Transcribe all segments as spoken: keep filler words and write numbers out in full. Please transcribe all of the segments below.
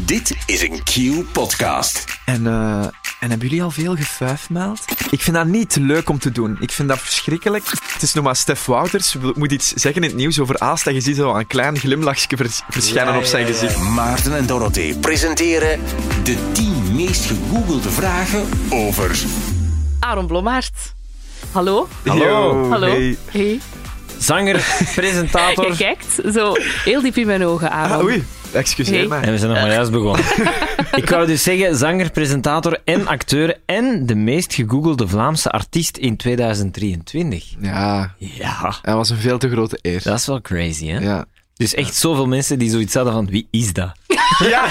Dit is een Q-podcast. En, uh, en hebben jullie al veel gefuifmeld? Ik vind dat niet leuk om te doen. Ik vind dat verschrikkelijk. Het is nog maar Stef Wouters. Moet iets zeggen in het nieuws over Aalst. En je ziet zo een klein glimlachje vers- verschijnen ja, op zijn ja, ja. gezicht. Maarten en Dorothee presenteren de tien meest gegoogelde vragen over... Aaron Blommaert. Hallo. Hallo. Hallo. Hey. Hey. Zanger, presentator. Je kijkt zo heel diep in mijn ogen, Aaron. Ah, oei. Excuseer hey. mij. En we zijn nog maar juist begonnen. Ik wou dus zeggen, zanger, presentator en acteur en de meest gegoogelde Vlaamse artiest in tweeduizend drieëntwintig. Ja. Ja. Dat was een veel te grote eer. Dat is wel crazy, hè? Ja. Dus echt zoveel mensen die zoiets hadden van, wie is dat? Ja,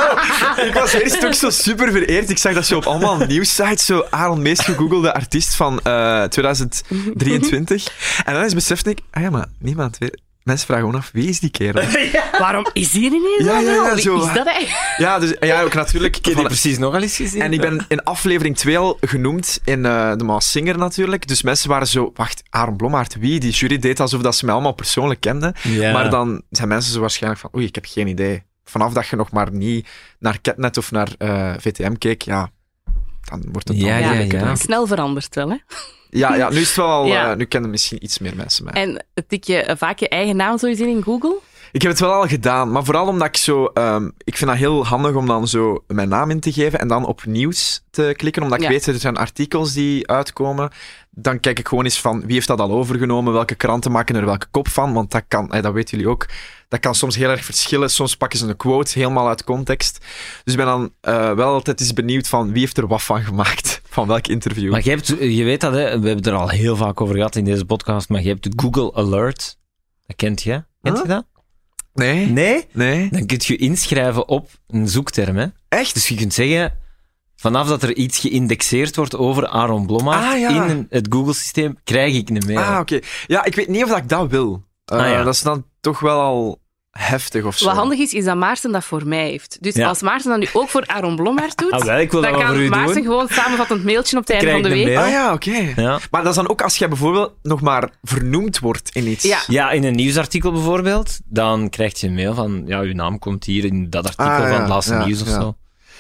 ik was eerst ook zo super vereerd. Ik zag dat zo op allemaal nieuwssites, zo Aaron, meest gegoogelde artiest van uh, tweeduizend drieëntwintig. En dan is besefte ik, ah ja, maar niemand weet... Mensen vragen gewoon af, wie is die kerel? Ja. Waarom is die ineens ja, ja, ja, Wie zo. is dat eigenlijk? Ja, dus, ja, ook natuurlijk. Ik heb die precies nog al eens gezien. En ik ben in aflevering twee al genoemd in uh, de Maas Singer natuurlijk. Dus mensen waren zo, wacht, Aaron Blommaert, wie? Die jury deed alsof dat ze mij allemaal persoonlijk kenden. Ja. Maar dan zijn mensen zo waarschijnlijk van, oei, ik heb geen idee. Vanaf dat je nog maar niet naar Catnet of naar uh, V T M keek, ja, dan wordt het dan Ja, ja, moeilijker, ja. denk ik. Snel veranderd wel, hè? Ja, ja, nu is het wel al, Ja. uh, nu kennen misschien iets meer mensen mij. En tik je vaak je eigen naam zo eens in in Google? Ik heb het wel al gedaan, maar vooral omdat ik zo... Um, ik vind dat heel handig om dan zo mijn naam in te geven en dan op nieuws te klikken, omdat ik Ja. weet, er zijn artikels die uitkomen. Dan kijk ik gewoon eens van, wie heeft dat al overgenomen, welke kranten maken er welke kop van, want dat kan, hey, dat weten jullie ook, dat kan soms heel erg verschillen. Soms pakken ze een quote helemaal uit context. Dus ik ben dan uh, wel altijd eens benieuwd van, wie heeft er wat van gemaakt, van welk interview. Maar je, hebt, je weet dat, hè? We hebben het er al heel vaak over gehad in deze podcast, maar je hebt de Google Alert. Dat kent je? Kent Huh? je dat? Nee? Nee? Nee? Dan kun je inschrijven op een zoekterm, hè? Echt? Dus je kunt zeggen, vanaf dat er iets geïndexeerd wordt over Aaron Blommaert Ah, ja. in het Google-systeem, krijg ik een mail. Ah, oké. Okay. Ja, ik weet niet of dat ik dat wil. Uh, Ah, ja. Dat is dan toch wel al heftig of zo. Wat handig is, is dat Maarten dat voor mij heeft. Dus Ja. als Maarten dat nu ook voor Aaron Blommaert doet, Ah, wel, ik wil dat dan wel voor kan u Maarten doen. gewoon samenvattend mailtje op het einde Krijg van de ik een week. mail? Ah ja, oké. Okay. Ja. Maar dat is dan ook als jij bijvoorbeeld nog maar vernoemd wordt in iets. Ja. Ja, in een nieuwsartikel bijvoorbeeld, dan krijg je een mail van, ja, uw naam komt hier in dat artikel Ah, ja, van het laatste ja, nieuws of ja. zo.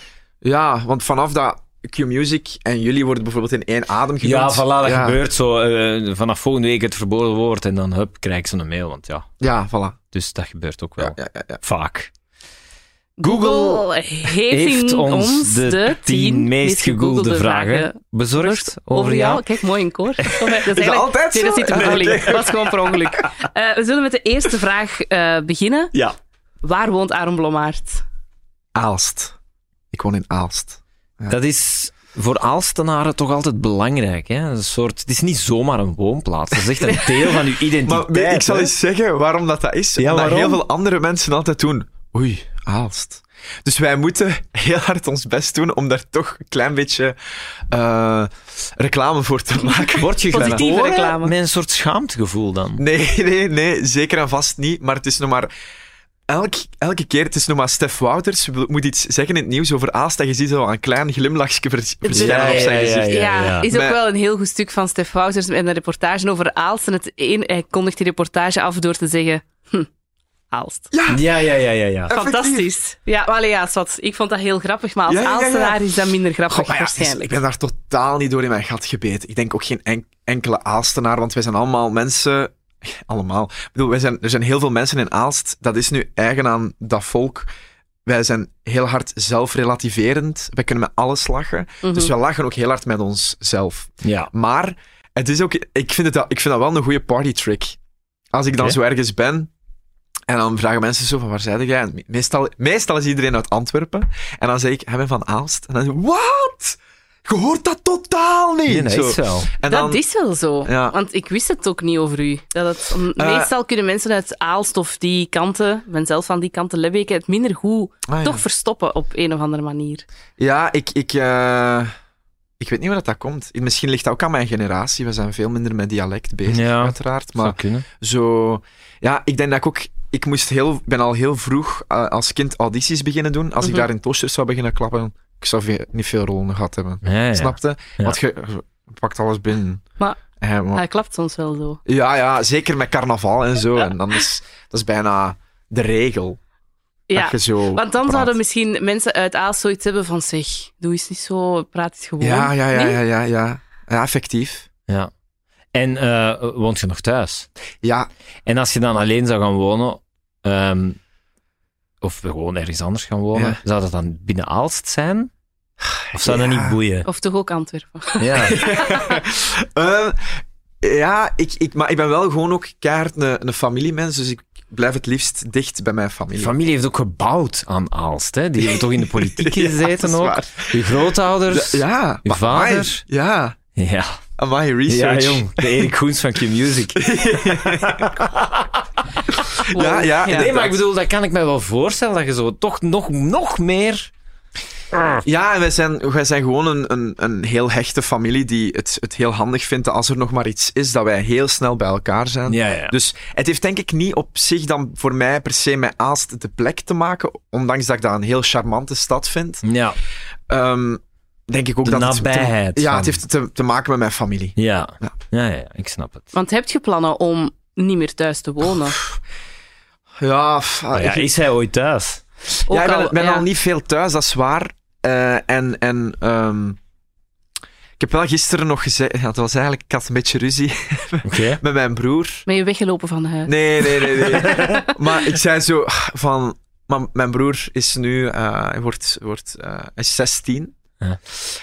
Ja, want vanaf dat Q-Music en jullie worden bijvoorbeeld in één adem genoemd. Ja, voilà, dat ja. gebeurt zo. Uh, vanaf volgende week het verboden woord en dan hup, krijg ik zo'n mail, want ja. Ja, voilà. Dus dat gebeurt ook wel. Ja, ja, ja, ja. Vaak. Google heeft, Heeft in ons ons de, de tien meest gegoogelde vragen bezorgd over jou. Kijk, mooi in koor. Dat is, Is dat altijd Nee, dat zo? zit er per Ah, ongeluk. oké. Dat was gewoon per ongeluk. Uh, we zullen met de eerste vraag uh, beginnen. Ja. Waar woont Aaron Blommaert? Aalst. Ik woon in Aalst. Ja. Dat is voor Aalstenaren toch altijd belangrijk. Hè? Een soort, het is niet zomaar een woonplaats. Dat is echt een deel van uw identiteit. Maar ik zal hè? eens zeggen waarom dat, dat is. Ja, Omdat waarom? heel veel andere mensen altijd doen. Oei, Aalst. Dus wij moeten heel hard ons best doen om daar toch een klein beetje uh, reclame voor te maken. Word je Positieve geboren reclame. met een soort schaamtegevoel dan? Nee, nee, nee, zeker en vast niet. Maar het is nog maar... Elk, elke keer, het is nog maar Stef Wouters. Moet iets zeggen in het nieuws over Aalst. En je ziet zo een klein glimlachje vers- verschijnen Ja, op zijn ja, ja, gezicht. Ja, ja, ja. is ook Maar- wel een heel goed stuk van Stef Wouters en een reportage over Aalst. En het een, hij kondigt die reportage af door te zeggen... Hm, Aalst. Ja, Ja, ja, ja, ja. ja. Fantastisch. Ja, maar allee, ja, zwart. Ik vond dat heel grappig, maar als Ja, ja, ja, ja. Aalstenaar is dat minder grappig Goh, maar ja, het is- waarschijnlijk. ik ben daar totaal niet door in mijn gat gebeten. Ik denk ook geen en- enkele Aalstenaar, want wij zijn allemaal mensen... Allemaal. Ik bedoel, wij zijn, er zijn heel veel mensen in Aalst. Dat is nu eigen aan dat volk. Wij zijn heel hard zelfrelativerend. Wij kunnen met alles lachen. Mhm. Dus wij lachen ook heel hard met onszelf. Ja. Maar het is ook... Ik vind, het, ik vind dat wel een goede partytrick. Als ik dan Oké. zo ergens ben... En dan vragen mensen zo van, waar zei jij? En meestal, meestal is iedereen uit Antwerpen. En dan zeg ik, hij ben van Aalst. En dan zeg ik, wat? Je hoort dat totaal niet. Nee, dat Zo. is wel. En dan, Dat is wel zo. Ja. Want ik wist het ook niet over u. Dat het, Uh, meestal kunnen mensen uit Aalst of die kanten, ik ben zelf van die kanten, Lebbeke, het minder goed Ah, ja. toch verstoppen op een of andere manier. Ja, ik... ik uh, Ik weet niet waar dat, dat komt. Misschien ligt dat ook aan mijn generatie. We zijn veel minder met dialect bezig, Ja, uiteraard. Zou Maar kunnen. zo... Ja, ik denk dat ik ook... Ik moest heel, ben al heel vroeg uh, als kind audities beginnen doen. Als Mhm. ik daar in toasters zou beginnen klappen, ik zou veel, niet veel rollen gehad hebben. Ja, ja. Snapte? Ja. Want je, je pakt alles binnen. Maar Eh, maar- hij klapt soms wel zo. ja, ja, zeker met carnaval en zo. En dan is dat is bijna de regel. Ja, dat je zo want dan praat. zouden misschien mensen uit Aalst zoiets hebben van zeg, doe eens niet zo, praat eens gewoon. Ja, ja, ja, Nee? ja, ja, ja. Ja, effectief. Ja. En eh, woont je nog thuis? Ja, En als je dan alleen zou gaan wonen, ehm, of gewoon ergens anders gaan wonen, Ja. zou dat dan binnen Aalst zijn? Of zou dat Ja. niet boeien? Of toch ook Antwerpen. Ja. Eh, ja ik, ik, maar ik ben wel gewoon ook keihard een, een familiemens, dus ik blijf het liefst dicht bij mijn Je familie. familie heeft ook gebouwd aan Aalst. Hè? Die hebben toch in de politiek Ja, gezeten dat is ook? waar. Je grootouders? Ja, Je maar vader? amai, ja, Ja. amai, Ja, research. jong. De Erik Goens van Q-Music. Ja, ja, Nee, maar ik bedoel, dat kan ik me wel voorstellen, dat je zo toch nog, nog meer... Ja, en wij zijn, wij zijn gewoon een, een, een heel hechte familie die het, het heel handig vindt dat als er nog maar iets is, dat wij heel snel bij elkaar zijn. Ja, ja. Dus het heeft denk ik niet op zich dan voor mij per se met Aalst de plek te maken, ondanks dat ik dat een heel charmante stad vind. Ja, Ehm, denk ik ook De dat het te- nabijheid ja, van- het heeft te, te maken met mijn familie. ja. Ja. Ja, ja, ik snap het. Want heb je plannen om niet meer thuis te wonen? Ja, f- Maar ja, ik- is hij ooit thuis? Ook ja, ik ben, al- ben ja. al niet veel thuis, dat is waar. Eh, en en ehm, ik heb wel gisteren nog gezegd, ja, het was eigenlijk, ik had een beetje ruzie Oké. met mijn broer. Ben je weggelopen van huis? Nee, nee, nee, nee. Maar ik zei zo van, maar mijn broer is nu, eh, hij wordt, wordt eh, hij is zestien. Ja.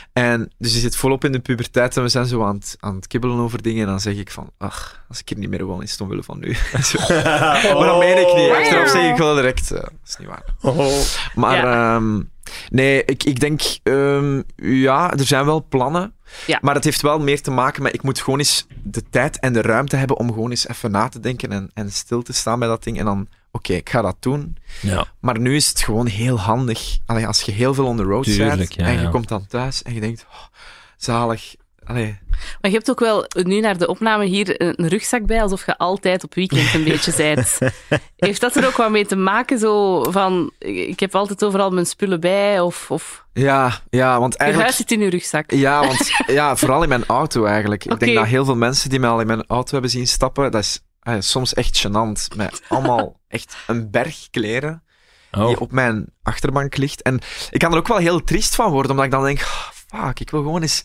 En dus hij zit volop in de puberteit en we zijn zo aan het, aan het kibbelen over dingen. En dan zeg ik van, ach, als ik hier niet meer woon, is het omwille van nu. Zo. Maar dat meen ik niet. Achteraf zeg ik wel direct, eh, dat is niet waar. Maar Ja. ehm, nee, ik, ik denk, ehm, ja, er zijn wel plannen. Ja. Maar het heeft wel meer te maken met, ik moet gewoon eens de tijd en de ruimte hebben om gewoon eens even na te denken en, en stil te staan bij dat ding. En dan, oké, ik ga dat doen. Ja. Maar nu is het gewoon heel handig. Allee, als je heel veel on the road Tuurlijk, bent ja, en je ja. komt dan thuis en je denkt, oh, zalig. Allee. Maar je hebt ook wel nu naar de opname hier een rugzak bij, alsof je altijd op weekend een beetje bent. Heeft dat er ook wat mee te maken, zo van, ik heb altijd overal mijn spullen bij, of, of Ja, ja, want je eigenlijk... huis zit in je rugzak? Ja, want ja, vooral in mijn auto eigenlijk. Ik Oké. denk dat heel veel mensen die mij al in mijn auto hebben zien stappen, dat is eh, soms echt gênant. Met allemaal echt een berg kleren Oh. die op mijn achterbank ligt. En ik kan er ook wel heel triest van worden, omdat ik dan denk, oh, fuck, ik wil gewoon eens...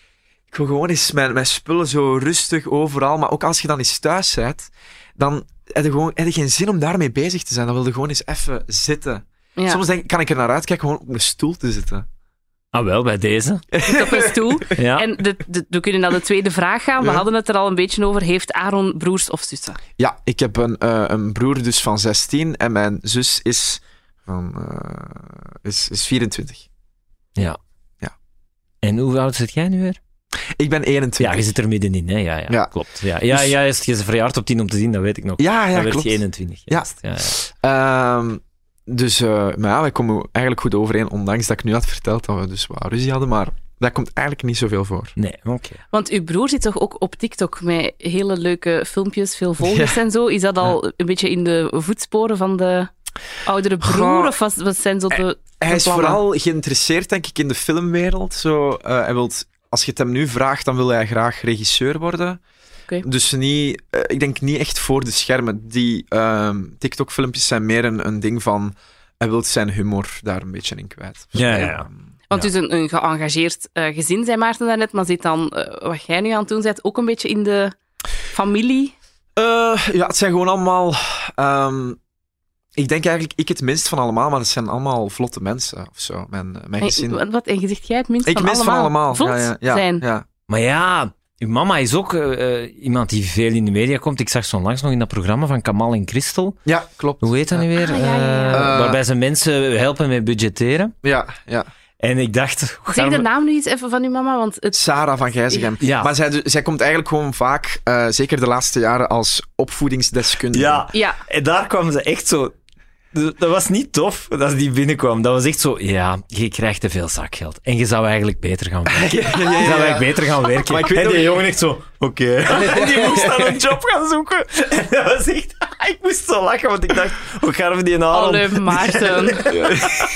Ik wil gewoon eens mijn, mijn spullen zo rustig overal. Maar ook als je dan eens thuis bent, dan heb je, gewoon, heb je geen zin om daarmee bezig te zijn. Dan wil je gewoon eens even zitten. Ja. Soms denk, ik- kan ik er naar uitkijken gewoon op een stoel te zitten. Ah, wel, bij deze. Zit op een stoel. Ja. En de, de, we kunnen naar de tweede vraag gaan. We Ja. hadden het er al een beetje over. Heeft Aaron broers of zussen? Ja, ik heb een, eh, een broer dus van zestien en mijn zus is, van, eh, is, is vierentwintig. Ja. Ja. En hoe oud zit jij nu weer? Ik ben Ja, eenentwintig. je zit er middenin, hè? Ja, ja, Ja. klopt. Ja, ja, Dus- ja, je is verjaard op tien om te zien, dat weet ik nog. Ja, ja, dan werd klopt. je eenentwintig. Ja. juist. Ja, ja. Ehm, dus, eh, maar ja, wij komen eigenlijk goed overeen, ondanks dat ik nu had verteld dat we dus wat ruzie hadden, maar dat komt eigenlijk niet zoveel voor. Nee, oké. Want uw broer zit toch ook op TikTok met hele leuke filmpjes, veel volgers en zo. Is dat al een beetje in de voetsporen van de oudere broer? Goh. Of wat, wat zijn zo de... Hij is plannen? vooral geïnteresseerd, denk ik, in de filmwereld. Zo, eh, hij wilt, als je het hem nu vraagt, dan wil hij graag regisseur worden. Oké. Dus niet, eh, ik denk niet echt voor de schermen. Die ehm, TikTok-filmpjes zijn meer een, een ding van... Hij wil zijn humor daar een beetje in kwijt. Ja, ja, ja. Ehm, Want Ja. dus een, een geëngageerd eh, gezin, zei Maarten daarnet, maar zit dan, eh, wat jij nu aan het doen bent, ook een beetje in de familie? Eh, ja, het zijn gewoon allemaal... ehm, ik denk eigenlijk ik het minst van allemaal, maar het zijn allemaal vlotte mensen of zo. Mijn, mijn gezin. En, wat, wat, en je zegt jij het minst Ik van minst allemaal? van allemaal. Vlot ja, ja, ja, zijn. Ja. Maar ja, uw mama is ook eh, eh, iemand die veel in de media komt. Ik zag zo onlangs nog in dat programma van Kamal en Christel. Ja, klopt. Hoe heet dat nu weer? Ah, ja, ja, ja. Eh, Eh, waarbij ze mensen helpen met budgetteren. Ja, ja. En ik dacht... hoe Zeg gaan de we- naam nu eens even van uw mama, want het... Sarah van Gijzegem. Ja. Maar zij, dus- zij komt eigenlijk gewoon vaak, eh, zeker de laatste jaren, als opvoedingsdeskundige. Ja, Ja, en daar kwam ze echt zo... Dat was niet tof dat die binnenkwam. Dat was echt zo, ja, je krijgt te veel zakgeld. En je zou eigenlijk beter gaan werken. Ja, ja, ja, Je zou ja. eigenlijk beter gaan werken. Maar ik weet en nog- die jongen echt zo, oké. En die moest dan een job gaan zoeken. En dat was echt... Ik moest zo lachen, want ik dacht, hoe gaan we die halen? alle Maarten. Nee,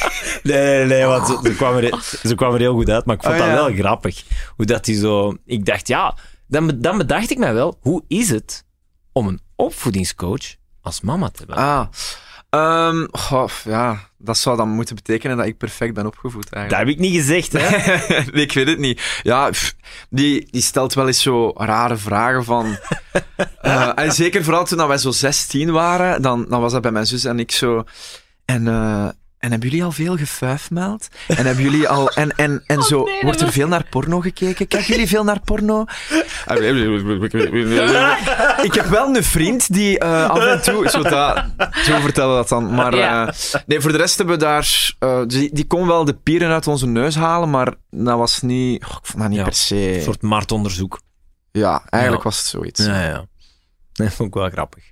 nee, nee, want ze, ze, kwam er, ze kwam er heel goed uit, maar ik vond Oh, dat ja. wel grappig. Hoe dat die zo... Ik dacht, ja, dan, be- dan bedacht ik mij wel, hoe is het om een opvoedingscoach als mama te hebben? Ah. Um, goh, ja, dat zou dan moeten betekenen dat ik perfect ben opgevoed, Dat eigenlijk. heb ik niet gezegd, hè? Nee, ik weet het niet. Ja, pff, die, die stelt wel eens zo rare vragen van... Uh, en zeker vooral toen wij zo zestien waren, dan, dan was dat bij mijn zus en ik zo... En, uh, en hebben jullie al veel gefuifmeld? En hebben jullie al... En, en, en zo, nee, dat wordt er was- veel naar porno gekeken? Kijken jullie veel naar porno? Ik heb wel een vriend die uh, af en toe... Zo, dat, zo vertellen dat dan. Maar Ja. uh, nee, voor de rest hebben we daar... Uh, die, die kon wel de pieren uit onze neus halen, maar dat was niet... Oh, ik vond dat niet Ja, per se... Een soort marktonderzoek. Ja, eigenlijk Ja. was het zoiets. Ja, ja. Dat vond ik wel grappig.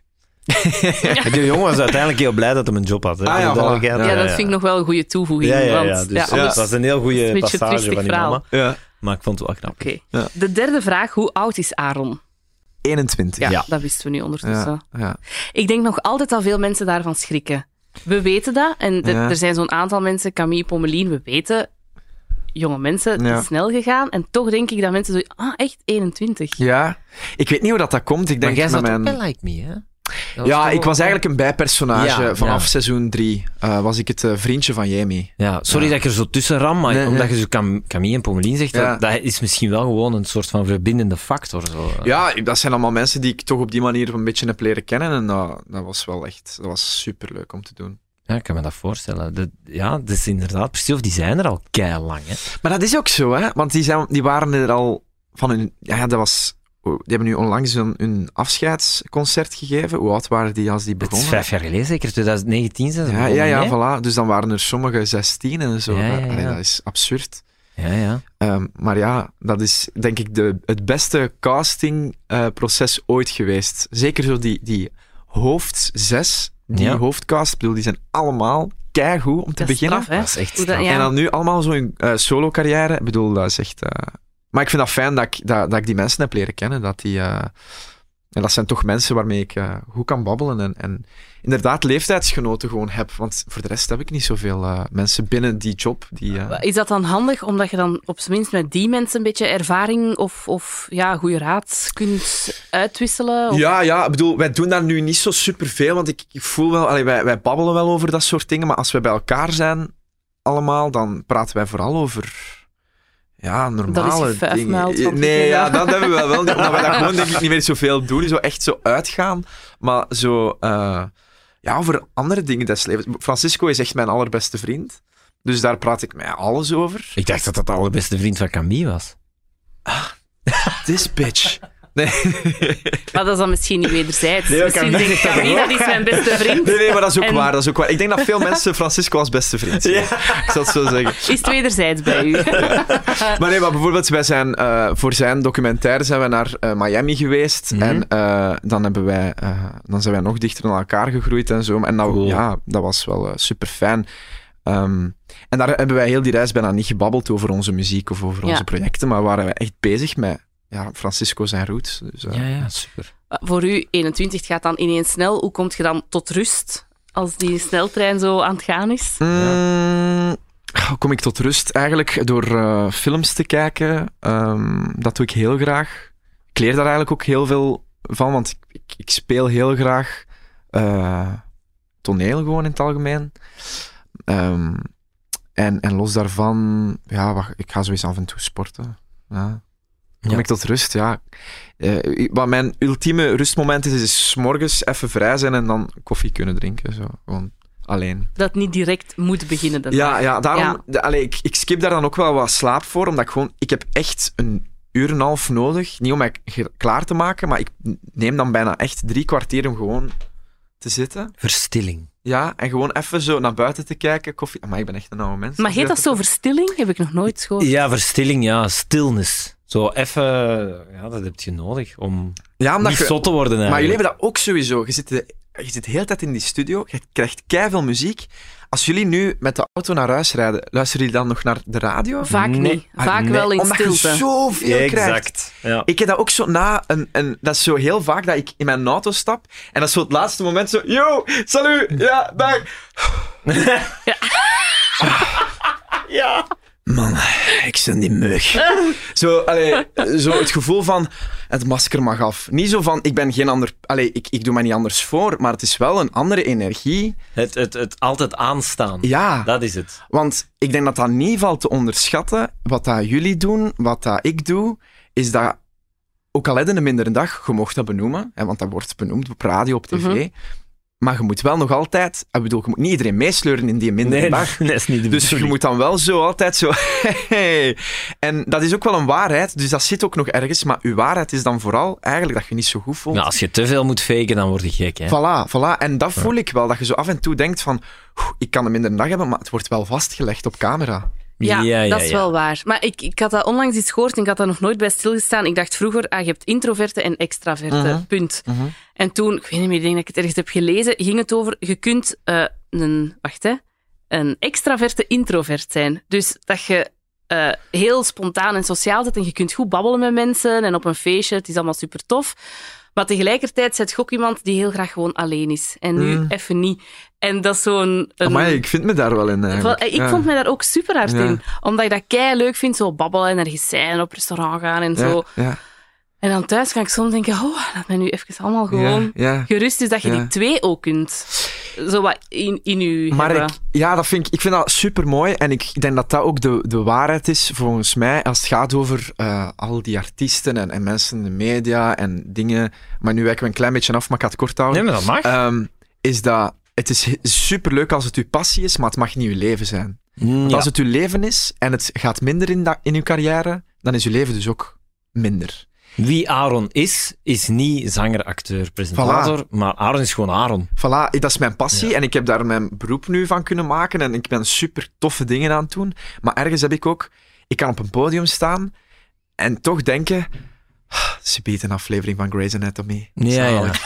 Die jongen was uiteindelijk heel blij dat hij een job had. Hè, Ah, voor ja, de duidelijkheid. voilà. Ja, dat vind ik nog wel een goede toevoeging. Ja, ja, want, ja. Dus, ja, ja, dus- dat is een heel het is goede een beetje een passage triestig van die verhaal. mama. Ja. Maar ik vond het wel grappig. Oké. Ja. De derde vraag, hoe oud is Aaron? eenentwintig. Ja, Ja. dat wisten we nu ondertussen. Ja, ja. Ik denk nog altijd dat veel mensen daarvan schrikken. We weten dat. En er- Ja. er zijn zo'n aantal mensen, Camille, Pommelien, we weten, jonge mensen, het Ja. is snel gegaan. En toch denk ik dat mensen zo, ah, echt eenentwintig. Ja. Ik weet niet hoe dat, dat komt. Ik Maar denk jij met zat mijn... ook bij Like Me, hè? Dat Ja, toch ik ook- was eigenlijk een bijpersonage. Ja, Vanaf ja. seizoen drie uh, was ik het uh, vriendje van Jamie. Ja, sorry Ja. dat ik er zo tussen ram, maar Nee, omdat nee. je zo Cam Camille en Pommelien zegt, Ja. dat, dat is misschien wel gewoon een soort van verbindende factor. Zo. Ja, dat zijn allemaal mensen die ik toch op die manier een beetje heb leren kennen. En dat, dat was wel echt... Dat was superleuk om te doen. Ja, ik kan me dat voorstellen. De, ja, dat is inderdaad precies, of die zijn er al keilang, hè. Maar dat is ook zo, hè. Want die, zijn, die waren er al van hun... Ja, dat was... Die hebben nu onlangs een, een afscheidsconcert gegeven. Hoe oud waren die als die Het is begonnen? vijf jaar geleden, zeker? twintig negentien zijn ze Ja, begonnen, ja, ja, nee? voilà. Dus dan waren er sommigen zestien en zo. Ja, ja, ja. Allee, dat is absurd. Ja, ja. Um, maar ja, dat is denk ik de, het beste castingproces ooit geweest. Zeker zo die, die hoofd zes, die Ja. hoofdcast, ik bedoel, die zijn allemaal keigoed om te Dat is beginnen. straf, hè? Dat is echt Hoe dat- straf. ja. En dan nu allemaal zo'n uh, solo-carrière. Ik bedoel, dat is echt... uh, Maar ik vind dat fijn dat ik, dat, dat ik die mensen heb leren kennen. Dat, die, uh... en dat zijn toch mensen waarmee ik uh, goed kan babbelen. En, en inderdaad leeftijdsgenoten gewoon heb. Want voor de rest heb ik niet zoveel uh, mensen binnen die job. Die, uh... Is dat dan handig, omdat je dan op zijn minst met die mensen een beetje ervaring of, of ja, goede raad kunt uitwisselen? Of... Ja, ja, ik bedoel, wij doen dat nu niet zo superveel. Want ik, ik voel wel... Allee, wij, wij babbelen wel over dat soort dingen. Maar als wij bij elkaar zijn, allemaal, dan praten wij vooral over... Ja, normale je vijf dingen. mijl van Nee, te ja, zeggen. dat hebben we wel. Omdat wij dat gewoon denk ik niet meer zoveel doen. Zo echt zo uitgaan. Maar zo... Uh, ja, over andere dingen des levens. Francisco is echt mijn allerbeste vriend. Dus daar praat ik met alles over. Ik dacht dat dat de allerbeste vriend van Camille was. This bitch. Nee. Maar dat is dan misschien niet wederzijds. Nee, misschien Camille denkt zegt dat Camille, dat is mijn beste vriend. Nee, nee, maar dat is ook En- waar. Dat is ook waar. Ik denk dat veel mensen Francisco als beste vriend zien. Ik zal het zo zeggen. Is het wederzijds bij u? Maar nee, maar bijvoorbeeld, wij zijn, uh, voor zijn documentaire zijn we naar uh, Miami geweest. Mhm. En uh, dan, hebben wij, uh, dan zijn wij nog dichter naar elkaar gegroeid en zo. En dat, Cool. ja, dat was wel uh, super fijn. Um, en daar hebben wij heel die reis bijna niet gebabbeld over onze muziek of over Ja. onze projecten, maar waren wij echt bezig met ja, Francisco zijn roots. Dus, uh, Ja, ja, super. Voor u, eenentwintig, het gaat dan ineens snel. Hoe komt je dan tot rust als die sneltrein zo aan het gaan is? Mm, hoe kom ik tot rust? Eigenlijk door uh, films te kijken. Um, dat doe ik heel graag. Ik leer daar eigenlijk ook heel veel van, want ik, ik, ik speel heel graag uh, toneel gewoon in het algemeen. Um, en, en los daarvan, ja, wacht, ik ga sowieso af en toe sporten. Ja. Kom Ja. ik tot rust, ja. Uh, wat mijn ultieme rustmoment is, is 's morgens even vrij zijn en dan koffie kunnen drinken. Zo. Gewoon alleen. Dat niet direct moet beginnen. De Ja, dag. ja daarom... Ja. De, allee, ik, ik skip daar dan ook wel wat slaap voor, omdat ik gewoon... Ik heb echt een uur en een half nodig, niet om mij ge- klaar te maken, maar ik neem dan bijna echt drie kwartier om gewoon te zitten. Verstilling. Ja, en gewoon even zo naar buiten te kijken, koffie... Maar ik ben echt een oude mens. Maar heet dat zo verstilling? Heb ik nog nooit gehoord. Ja, verstilling, ja. Stillness. Zo even... Ja, dat heb je nodig om Ja, omdat niet je... zot te worden Maar jullie eigenlijk. hebben dat ook sowieso. Je zit de, je zit de hele tijd in die studio, je krijgt keiveel muziek. Als jullie nu met de auto naar huis rijden, luisteren jullie dan nog naar de radio? Vaak Nee. niet. Vaak nee. wel in Omdat je stilte. zoveel krijgt. Exact. Ja. Ik heb dat ook zo na een, een... Dat is zo heel vaak dat ik in mijn auto stap en dat is zo het laatste moment zo... Yo, salut, ja, dag. Ja. Man, ik ben die mug. Zo, allee, zo het gevoel van, het masker mag af. Niet zo van, ik ben geen ander... Allee, ik, ik doe mij niet anders voor, maar het is wel een andere energie. Het, het, het altijd aanstaan. Ja. Dat is het. Want ik denk dat dat niet valt te onderschatten. Wat dat jullie doen, wat dat ik doe, is dat, ook al heb je een mindere dag, je mocht dat benoemen, hè, want dat wordt benoemd op radio, op tv, Mm-hmm. maar je moet wel nog altijd... Ik bedoel, je moet niet iedereen meesleuren in die mindere Nee, dag. dat is niet de Dus je bedoeling. moet dan wel zo altijd zo... Hey. En dat is ook wel een waarheid, dus dat zit ook nog ergens. Maar uw waarheid is dan vooral eigenlijk dat je niet zo goed voelt. Nou, als je te veel moet faken, dan word je gek. Hè? Voilà, voilà. En dat voel ik wel, dat je zo af en toe denkt van... "Oeh, ik kan een mindere dag hebben, maar het wordt wel vastgelegd op camera." Ja, Ja, ja, dat is ja. wel waar. Maar ik, ik had dat onlangs eens gehoord en ik had daar nog nooit bij stilgestaan. Ik dacht vroeger, ah, je hebt introverte en extraverte, Mhm. punt. Mhm. En toen, ik weet niet meer, ik denk dat ik het ergens heb gelezen, ging het over, je kunt eh, een, wacht hè, een extraverte introvert zijn. Dus dat je eh, heel spontaan en sociaal zit en je kunt goed babbelen met mensen en op een feestje, het is allemaal super tof. Maar tegelijkertijd zit je ook iemand die heel graag gewoon alleen is. En nu Mm. even niet. En dat is zo'n... een- Amai, ik vind me daar wel in eigenlijk. wel, ik Ja. vond mij daar ook super hard Ja. in. Omdat ik dat kei leuk vind, zo babbelen en ergens zijn, op restaurant gaan en zo. Ja, ja, En dan thuis ga ik soms denken, oh, laat mij nu even allemaal gewoon ja, ja. gerust. Dus dat je Ja. die twee ook kunt. Zo wat in, in je Maar hebben. ik, ja, dat vind ik, ik vind dat super mooi. En ik denk dat dat ook de, de waarheid is, volgens mij, als het gaat over eh, al die artiesten en, en mensen in de media en dingen. Maar nu wijken we een klein beetje af, maar ik ga het kort houden. Nee, maar dat mag. Ehm, is dat het is superleuk als het uw passie is, maar het mag niet uw leven zijn. Mm, Want ja. als het uw leven is en het gaat minder in, dat, in uw carrière, dan is uw leven dus ook minder. Wie Aaron is, is niet zanger, acteur, presentator, maar Aaron is gewoon Aaron. Voilà, dat is mijn passie Ja. en ik heb daar mijn beroep nu van kunnen maken en ik ben super toffe dingen aan het doen. Maar ergens heb ik ook... Ik kan op een podium staan en toch denken... "Ah, ze biedt een aflevering van Grey's Anatomy. Ja, ja. Zalig."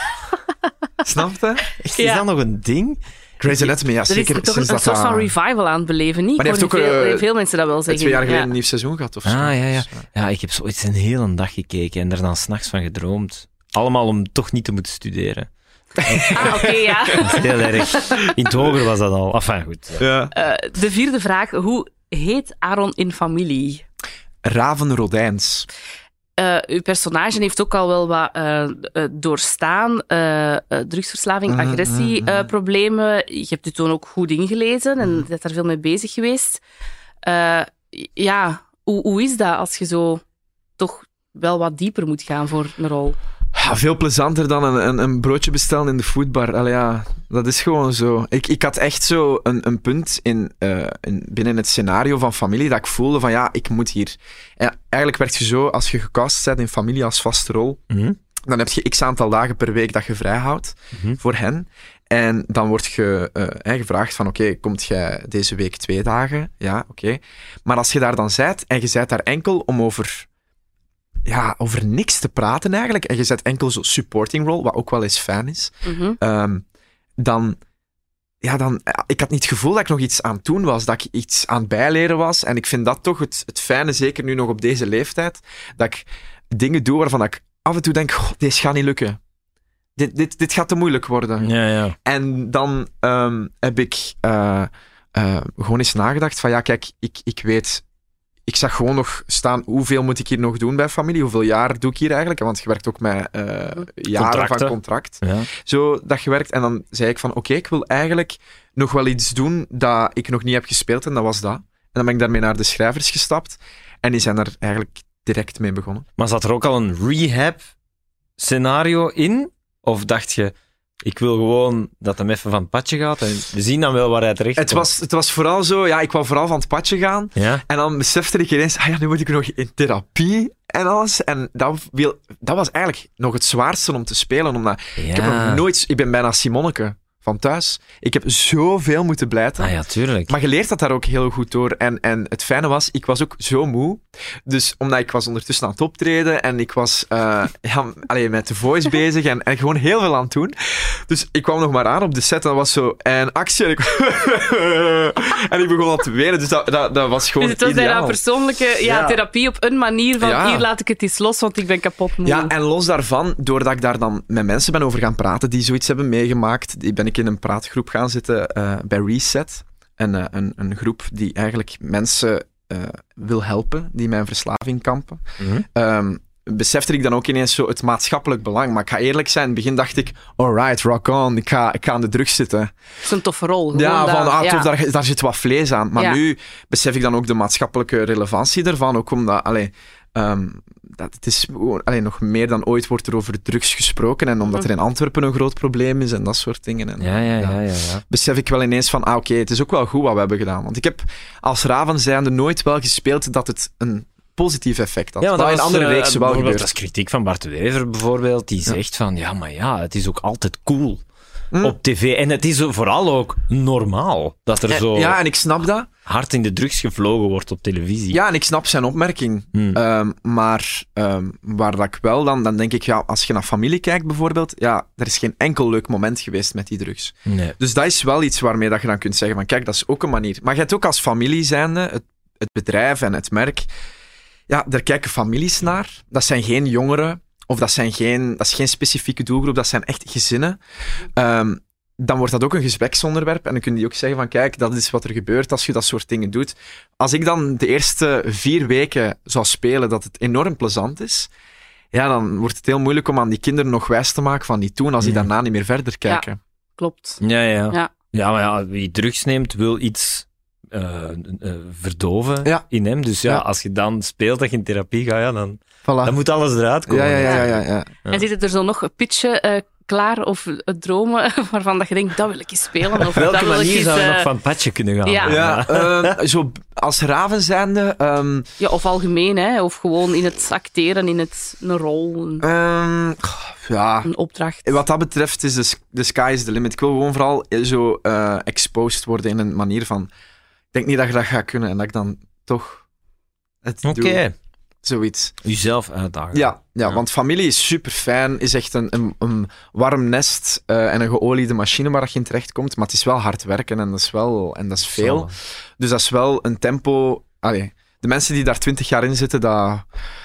Snap je? Is Ja. dat nog een ding? Grey's Anatomy, ja, Er is zeker. toch een, sinds een dat soort dat van revival aan het beleven, niet? Maar Ik die hoor heeft ook, veel, eh, veel mensen dat wel zeggen. twee jaar geleden Ja. een nieuw seizoen gehad of zo. Ah, ja, ja. Dus, Ja, ik heb zoiets een hele dag gekeken en er dan s'nachts van gedroomd. Allemaal om toch niet te moeten studeren. Ah, oké, ja. Dat is heel erg. In het hoger was dat al. Enfin, goed. ja. Eh, de vierde vraag. Hoe heet Aaron in familie? Raven Rodijns. Eh, uw personage heeft ook al wel wat eh, eh, doorstaan. eh, eh, drugsverslaving, Mhm, agressie, mhm. eh, problemen. Je hebt u toen ook goed ingelezen en bent daar veel mee bezig geweest. Eh, ja, hoe, hoe is dat als je zo toch wel wat dieper moet gaan voor een rol? Ja, veel plezanter dan een, een, een broodje bestellen in de foodbar. Allee, ja, dat is gewoon zo. Ik, ik had echt zo een, een punt in, eh, in, binnen het scenario van familie dat ik voelde van ja, ik moet hier... Ja, eigenlijk werkt je zo, als je gecast bent in familie als vaste rol, Mhm. dan heb je x aantal dagen per week dat je vrijhoudt Mhm. voor hen. En dan word je eh, hè, gevraagd van oké, komt jij deze week twee dagen? Ja, oké. Maar als je daar dan bent en je bent daar enkel om over... Ja, over niks te praten eigenlijk. En je zet enkel zo supporting role, wat ook wel eens fijn is. Mhm. Ehm, dan... Ja, dan... ja, ik had niet het gevoel dat ik nog iets aan het doen was, dat ik iets aan het bijleren was. En ik vind dat toch het, het fijne, zeker nu nog op deze leeftijd, dat ik dingen doe waarvan ik af en toe denk, goh, deze gaat niet lukken. Dit, dit, dit gaat te moeilijk worden. Ja, ja. En dan ehm, heb ik eh, eh, gewoon eens nagedacht van, ja, kijk, ik, ik weet... Ik zag gewoon nog staan, hoeveel moet ik hier nog doen bij familie? Hoeveel jaar doe ik hier eigenlijk? Want je werkt ook met eh, jaren Contracten. van contract. ja. Zo dat je werkt. En dan zei ik van, oké, ik wil eigenlijk nog wel iets doen dat ik nog niet heb gespeeld. En dat was dat. En dan ben ik daarmee naar de schrijvers gestapt. En die zijn er eigenlijk direct mee begonnen. Maar zat er ook al een rehab-scenario in? Of dacht je, ik wil gewoon dat hem even van het padje gaat en we zien dan wel waar hij terecht Het komt? was, het was vooral zo, ja, ik wou vooral van het padje gaan. Ja? En dan besefte ik ineens, ah ja, nu moet ik nog in therapie en alles. En dat, wil, dat was eigenlijk nog het zwaarste om te spelen. Omdat Ja. ik heb nog nooit... Ik ben bijna Simonneke van thuis. Ik heb zoveel moeten blijten. Ah ja, tuurlijk. Maar je leert dat daar ook heel goed door. En, en het fijne was, ik was ook zo moe. Dus omdat ik was ondertussen aan het optreden en ik was uh, ja, allee, met de voice bezig en, en gewoon heel veel aan het doen. Dus ik kwam nog maar aan op de set en dat was zo, en actie. En ik, en ik begon al te wenen. Dus dat, dat, dat was gewoon Dus het was bijna ideaal. persoonlijke ja, Ja. therapie op een manier van Ja. hier laat ik het eens los, want ik ben kapot moe. Ja, en los daarvan, doordat ik daar dan met mensen ben over gaan praten die zoiets hebben meegemaakt, die ben ik in een praatgroep gaan zitten uh, bij Reset. Een, uh, een, een groep die eigenlijk mensen uh, wil helpen, die mijn verslaving kampen. Mm-hmm. Um, besefte ik dan ook ineens zo het maatschappelijk belang. Maar ik ga eerlijk zijn, in het begin dacht ik, alright, rock on, ik ga, ik ga aan de drugs zitten. Dat is een toffe rol. Ja, dat, van, ah, ja. tof, daar, daar zit wat vlees aan. Maar Ja. nu besef ik dan ook de maatschappelijke relevantie ervan, ook omdat, allee, um, dat, het is allee, nog meer dan ooit wordt er over drugs gesproken en omdat er in Antwerpen een groot probleem is en dat soort dingen. En, Ja, ja, ja, ja, ja. besef ik wel ineens van, ah oké, okay, het is ook wel goed wat we hebben gedaan. Want ik heb als Raven zijnde nooit wel gespeeld dat het een positief effect had. Ja, dat in andere uh, reeksen wel gebeurt. Dat is kritiek van Bart de Wever bijvoorbeeld, die Ja. zegt van, ja, maar ja, het is ook altijd cool Hm. op tv. En het is vooral ook normaal dat er zo Ja, en ik snap dat. hard in de drugs gevlogen wordt op televisie. Ja, en ik snap zijn opmerking. Hmm. Um, maar um, waar dat ik wel dan, dan denk ik, ja, als je naar familie kijkt bijvoorbeeld, ja, er is geen enkel leuk moment geweest met die drugs. Nee. Dus dat is wel iets waarmee dat je dan kunt zeggen van, kijk, dat is ook een manier. Maar je hebt ook als familie zijnde, het, het bedrijf en het merk, ja, daar kijken families naar. Dat zijn geen jongeren, of dat, zijn geen, dat is geen specifieke doelgroep, dat zijn echt gezinnen. Um, dan wordt dat ook een gespreksonderwerp. En dan kun je ook zeggen van, kijk, dat is wat er gebeurt als je dat soort dingen doet. Als ik dan de eerste vier weken zou spelen dat het enorm plezant is, ja, dan wordt het heel moeilijk om aan die kinderen nog wijs te maken van niet doen, als die Mm. daarna niet meer verder kijken. Klopt. Ja, ja. Ja. Ja, maar ja, wie drugs neemt, wil iets uh, uh, verdoven Ja. in hem. Dus ja, Ja. als je dan speelt dat je in therapie gaat, ja, dan, Voilà. dan moet alles eruit komen. Ja, ja, ja, ja, ja. Ja. En zitten er zo nog pitchen uh, klaar of uh, dromen waarvan dat je denkt, dat wil ik eens spelen? Of Op welke dat wil ik manier eens, zou je uh, nog van het padje kunnen gaan? Ja. Ja, uh, zo als Raven zijnde, um, ja, of algemeen, hè? Of gewoon in het acteren, in het, een rol, een, um, ja, een opdracht. wat dat betreft is de, s- de sky is the limit. Ik wil gewoon vooral zo uh, exposed worden in een manier van, ik denk niet dat je dat gaat kunnen en dat ik dan toch het Oké. doe. Zoiets. Jezelf uitdagen. Ja, ja, Ja. want familie is super fijn, is echt een, een, een warm nest uh, en een geoliede machine waar je in terechtkomt, maar het is wel hard werken en dat is, wel, en dat is veel. Zal. Dus dat is wel een tempo. Allee, de mensen die daar twintig jaar in zitten, dat,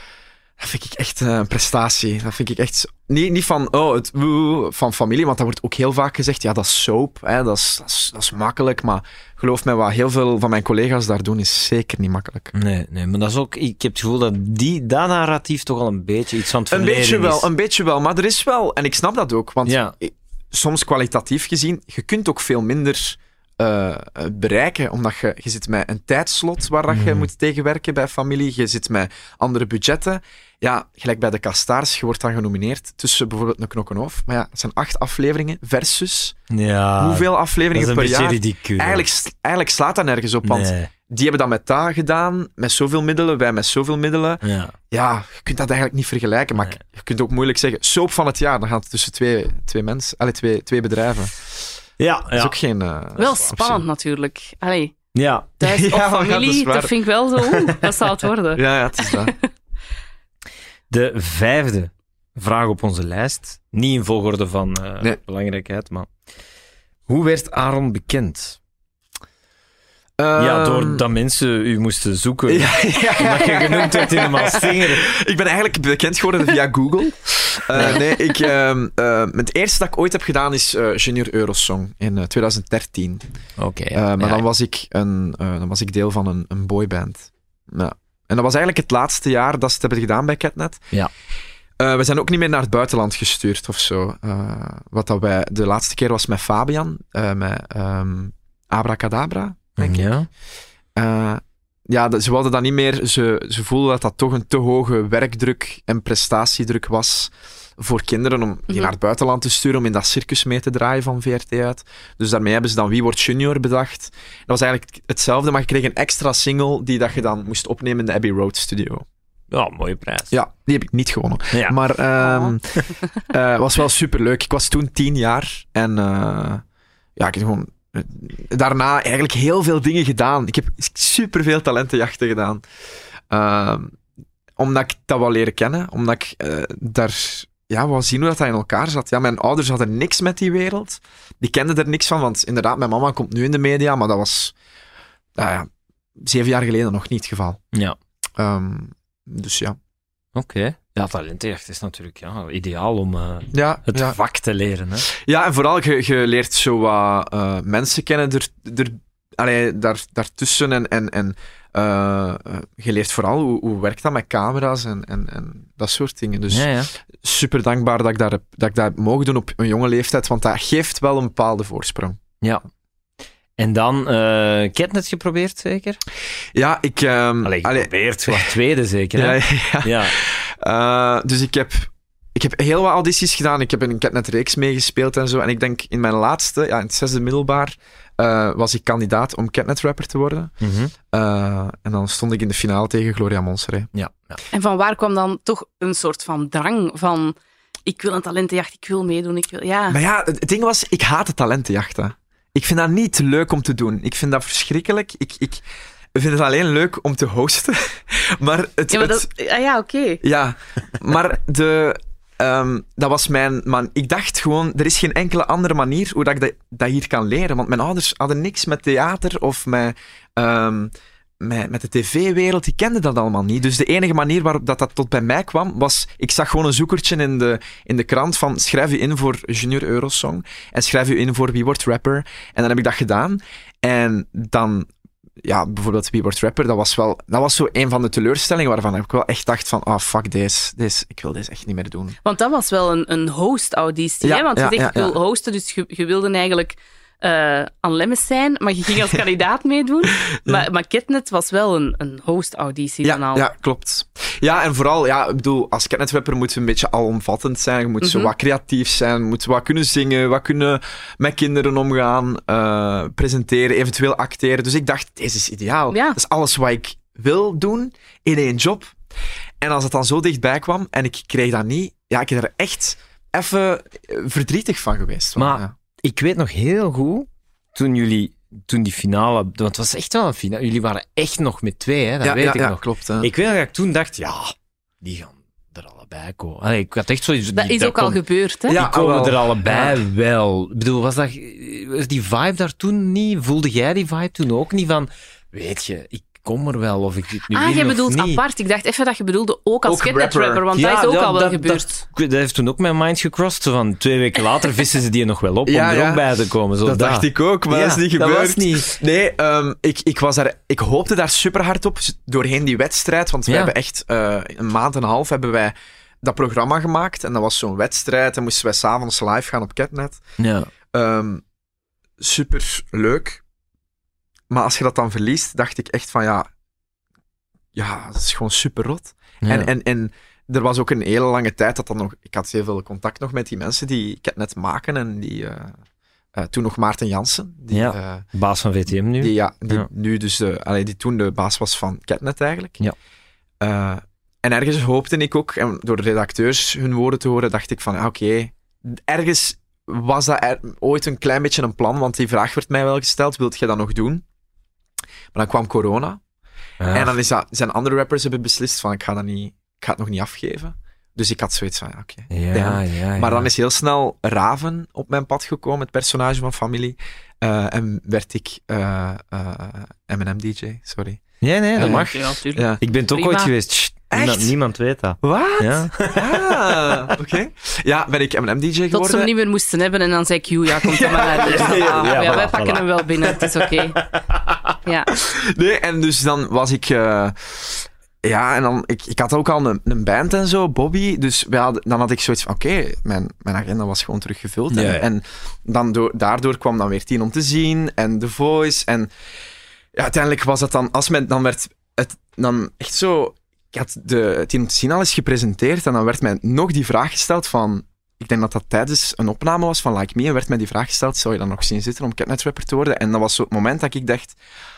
dat vind ik echt een prestatie. Dat vind ik echt. Niet, niet van, oh, het woe, van familie, want dat wordt ook heel vaak gezegd. Ja, dat is soap, hè, dat, is, dat, is, dat is makkelijk. Maar geloof mij, wat heel veel van mijn collega's daar doen, is zeker niet makkelijk. Nee, nee, maar dat is ook, ik heb het gevoel dat die, dat narratief toch al een beetje iets van het Een verleden beetje wel, is. een beetje wel. Maar er is wel, en ik snap dat ook, want Ja. ik- soms kwalitatief gezien, je kunt ook veel minder uh, bereiken, omdat je, je zit met een tijdslot waar dat je Mhm. moet tegenwerken bij familie, je zit met andere budgetten. Ja, gelijk bij de Kastaars, je wordt dan genomineerd tussen bijvoorbeeld een Knokkenhof, maar ja, dat zijn acht afleveringen versus Ja, hoeveel dat afleveringen is een per beetje jaar. ridicuul. Eigenlijk, s- eigenlijk slaat dat nergens op, want Nee. die hebben dat met dat gedaan, met zoveel middelen, wij met zoveel middelen. Ja. Ja, je kunt dat eigenlijk niet vergelijken, maar Nee. je kunt ook moeilijk zeggen, soap van het jaar, dan gaat het tussen twee, twee mensen, allee, twee, twee bedrijven. Ja, Dat is ja. ook geen... uh, Wel optie. spannend natuurlijk. Allee, ja. thuis Ja, of maar ja, dat is familie, waar. dat vind ik wel zo. Oeh, dat zou het worden. Ja, ja, het is dat. De vijfde vraag op onze lijst. Niet in volgorde van uh, Nee. belangrijkheid, maar... Hoe werd Aaron bekend? ja, Ehm, doordat mensen u moesten zoeken. Ja, ja, ja, Dat je ja. genoemd werd in de Maastinger. Ik ben eigenlijk bekend geworden via Google. Uh, nee, ik, um, uh, het eerste dat ik ooit heb gedaan is uh, Junior Eurosong in uh, twintig dertien. Oké. Uh, maar dan, was ik een, uh, dan was ik deel van een, een boyband. Ja. En dat was eigenlijk het laatste jaar dat ze het hebben gedaan bij Catnet. Ja. Uh, we zijn ook niet meer naar het buitenland gestuurd of zo. Uh, wat dat wij, de laatste keer was met Fabian, uh, met um, Abracadabra, denk ik. Ja. Uh, ja, dat- ze wilden dat niet meer. Ze, ze voelden dat dat toch een te hoge werkdruk en prestatiedruk was voor kinderen om die Mhm. naar het buitenland te sturen, om in dat circus mee te draaien van V R T uit. Dus daarmee hebben ze dan Wie wordt Junior bedacht. Dat was eigenlijk hetzelfde, maar je kreeg een extra single die dat je dan moest opnemen in de Abbey Road studio. Ja, mooie prijs. Ja, die heb ik niet gewonnen. Ja. Maar ehm eh, was wel superleuk. Ik was toen tien jaar en eh, ja, ik heb gewoon eh, daarna eigenlijk heel veel dingen gedaan. Ik heb superveel talentenjachten gedaan. Ehm, omdat ik dat wou leren kennen, omdat ik eh, daar ja, wou zien hoe dat, dat in elkaar zat. Ja, mijn ouders hadden niks met die wereld. Die kenden er niks van, want inderdaad, mijn mama komt nu in de media, maar dat was nou ja, zeven jaar geleden nog niet het geval. Ja. Ehm, dus ja. Oké. Ja, talentenjacht is natuurlijk ja, ideaal om uh, Ja, het ja. vak te leren. Hè? Ja, en vooral, je, je leert zo wat uh, mensen kennen er, er, allee, daar, daartussen en... en, en uh, je leert vooral hoe, hoe werkt dat met camera's en, en, en dat soort dingen. Dus Ja, ja. super dankbaar dat ik, daar heb, dat ik dat heb mogen doen op een jonge leeftijd, want dat geeft wel een bepaalde voorsprong. Ja. En dan uh, Catnet geprobeerd, zeker? Ja, ik... Um, Allee, allee, geprobeerd. Wat tweede, zeker, hè? ja, ja. Ja. Uh, dus ik heb, ik heb heel wat audities gedaan. Ik heb in een Catnet-reeks meegespeeld en zo. En ik denk in mijn laatste, ja, in het zesde middelbaar, uh, was ik kandidaat om Catnet-rapper te worden. Mm-hmm. Uh, en dan stond ik in de finale tegen Gloria Monserrat. Ja. Ja. En van waar kwam dan toch een soort van drang van... Ik wil een talentenjacht, ik wil meedoen, ik wil... Ja. Maar ja, het ding was, ik haat de talentenjachten. Ik vind dat niet leuk om te doen. Ik vind dat verschrikkelijk. Ik, ik vind het alleen leuk om te hosten. Maar het... Ja, maar het, dat, ah, ja, oké. Okay. Ja, maar de... Um, dat was mijn... Man, ik dacht gewoon, er is geen enkele andere manier hoe dat ik dat, dat hier kan leren. Want mijn ouders hadden niks met theater of met... Um, Met, met de tv-wereld, die kenden dat allemaal niet. Dus de enige manier waarop dat, dat tot bij mij kwam, was... Ik zag gewoon een zoekertje in de, in de krant van schrijf je in voor Junior Eurosong en schrijf je in voor Wie wordt Rapper. En dan heb ik dat gedaan. En dan... Ja, bijvoorbeeld Wie wordt Rapper, dat was wel... Dat was zo een van de teleurstellingen waarvan ik wel echt dacht van ah, oh, fuck deze, deze. Ik wil deze echt niet meer doen. Want dat was wel een, een host-auditie, ja, hè? Want ja, je zegt, ja, ik wil ja. hosten, dus je, je wilde eigenlijk... Uh, Anne Lemmens zijn, maar je ging als kandidaat meedoen. Maar, maar Catnet was wel een, een host-auditie Ja, van al. ja, klopt. Ja, en vooral, ja, ik bedoel, als Catnet-rapper moet je een beetje alomvattend zijn. Je moet Mm-hmm. zo wat creatief zijn, je moet wat kunnen zingen, wat kunnen met kinderen omgaan, uh, presenteren, eventueel acteren. Dus ik dacht, deze is ideaal. Ja. Dat is alles wat ik wil doen in één job. En als het dan zo dichtbij kwam en ik kreeg dat niet, ja, ik ben er echt even verdrietig van geweest. Maar ja. Ik weet nog heel goed, toen jullie, toen die finale, want het was echt wel een finale, jullie waren echt nog met twee, hè, dat ja, weet ja, ik ja, nog. klopt. Hè. Ik weet nog dat ik toen dacht, ja, die gaan er allebei komen. Allee, ik had echt zoiets... Dat die, is ook al kom- gebeurd, hè? Ja, Die komen wel. er allebei wel. Ik bedoel, was, dat, was die vibe daar toen niet? Voelde jij die vibe toen ook niet van, weet je, ik kom er wel, of ik dit nu Ah, win jij of bedoelt niet? apart. Ik dacht even dat je bedoelde ook als Ook Catnet-rapper, rapper. want Ja, dat is ook ja, al wel dat- gebeurd. Dat, dat heeft toen ook mijn mind gecrossed. Zo van twee weken later vissen ze die nog wel op Ja, om er ja. ook bij te komen. Zo Dat daar. dacht ik ook, maar Ja, dat is niet dat gebeurd. was niet. Nee, um, ik, ik, was daar, ik hoopte daar super hard op doorheen die wedstrijd. Want we Ja. hebben echt uh, een maand en een half hebben wij dat programma gemaakt. En dat was zo'n wedstrijd. En moesten wij s'avonds live gaan op Catnet. Ja. Um, super leuk. Maar als je dat dan verliest, dacht ik echt van ja. Ja, dat is gewoon super rot. Ja. En, en, en er was ook een hele lange tijd dat dan nog... Ik had heel veel contact nog met die mensen die Catnet maken. En die... Uh, uh, toen nog Maarten Jansen. Die, Ja. uh, Baas van V T M nu. die, ja, die Ja. nu dus de, allee, die toen de baas was van Catnet eigenlijk. Ja. Uh, en ergens hoopte ik ook, en door de redacteurs hun woorden te horen, dacht ik van, ah, oké, okay, ergens was dat er, ooit een klein beetje een plan, want die vraag werd mij wel gesteld, wilt je dat nog doen? Maar dan kwam corona. Ja. En dan is dat, zijn andere rappers hebben beslist van, ik ga, dat niet, ik ga het nog niet afgeven. Dus ik had zoiets van, ja, oké. Okay, Ja, ja, ja. maar dan is heel snel Raven op mijn pad gekomen, het personage van Familie. Uh, en werd ik uh, uh, M en M D J, sorry. Ja, nee, dat Uh, mag. Ja, tuurlijk. Ja. Ik ben het ook Prima. ooit geweest. Sst, niemand, Echt? niemand weet dat. Wat? Ja. Ah, oké. Okay. Ja, ben ik M en M D J Tot ze geworden. hem niet meer moesten hebben en dan zei ik, joe, ja, komt dan maar naar de Ja, ja, ja, ja, wij voilà, pakken voilà. hem wel binnen, het is oké. Ja. Nee, en dus dan was ik... Uh, ja, en dan... Ik, ik had ook al een, een band en zo, Bobby. Dus wij hadden, dan had ik zoiets van... Oké, okay, mijn, mijn agenda was gewoon teruggevuld. Ja, en, ja. en dan door, daardoor kwam dan weer Tien om te zien en The Voice. En ja, uiteindelijk was dat dan... Als men, dan werd het dan echt zo... Ik had de Tien om te zien al eens gepresenteerd en dan werd mij nog die vraag gesteld van... Ik denk dat dat tijdens een opname was van Like Me en werd mij die vraag gesteld, zou je dan nog zien zitten om Catnet-rapper te worden? En dat was zo het moment dat ik dacht...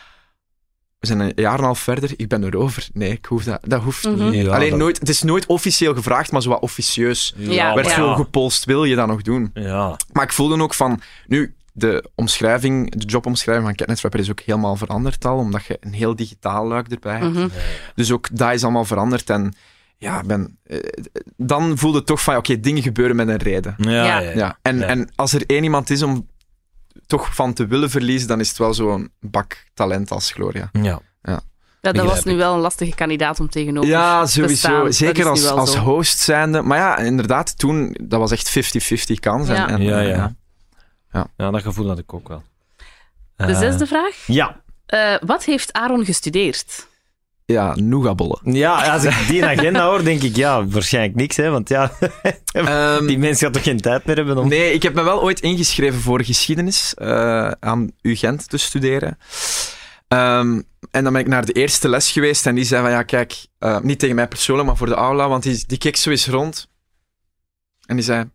We zijn een jaar en een half verder, ik ben erover. Nee, ik hoef dat, dat hoeft Mhm. niet. Ja, Alleen dat- nooit, het is nooit officieel gevraagd, maar zo wat officieus. Ja, werd ja. zo gepolst, wil je dat nog doen? Ja. Maar ik voelde ook van... Nu, de omschrijving, de jobomschrijving van Catnet-rapper is ook helemaal veranderd al, omdat je een heel digitaal luik erbij hebt. Mhm. Dus ook dat is allemaal veranderd. En ja, ben, eh, dan voelde het toch van, oké, okay, dingen gebeuren met een reden. Ja, Ja. ja. Ja. En, Ja. en als er één iemand is om toch van te willen verliezen, dan is het wel zo'n bak talent als Gloria. Ja. Ja, dat was Begrijp nu wel een lastige kandidaat om tegenover Ja, te sowieso. staan. Dat Zeker is nu als, wel als zo. host zijnde. Maar ja, inderdaad, toen, dat was echt vijftig vijftig kans. Ja. En, en, Ja, eh, ja. Ja, dat gevoel had ik ook wel. De Uh, zesde vraag. Ja. Uh, wat heeft Aaron gestudeerd? Ja, nougatbollen. Ja, als ik die agenda hoor, denk ik, ja, waarschijnlijk niks, hè, want ja, Um, die mensen gaan toch geen tijd meer hebben om... Nee, ik heb me wel ooit ingeschreven voor geschiedenis uh, aan U Gent te studeren. Um, en dan ben ik naar de eerste les geweest en die zei van, ja, kijk, uh, niet tegen mij persoonlijk, maar voor de aula, want die, die keek zo eens rond en die zei...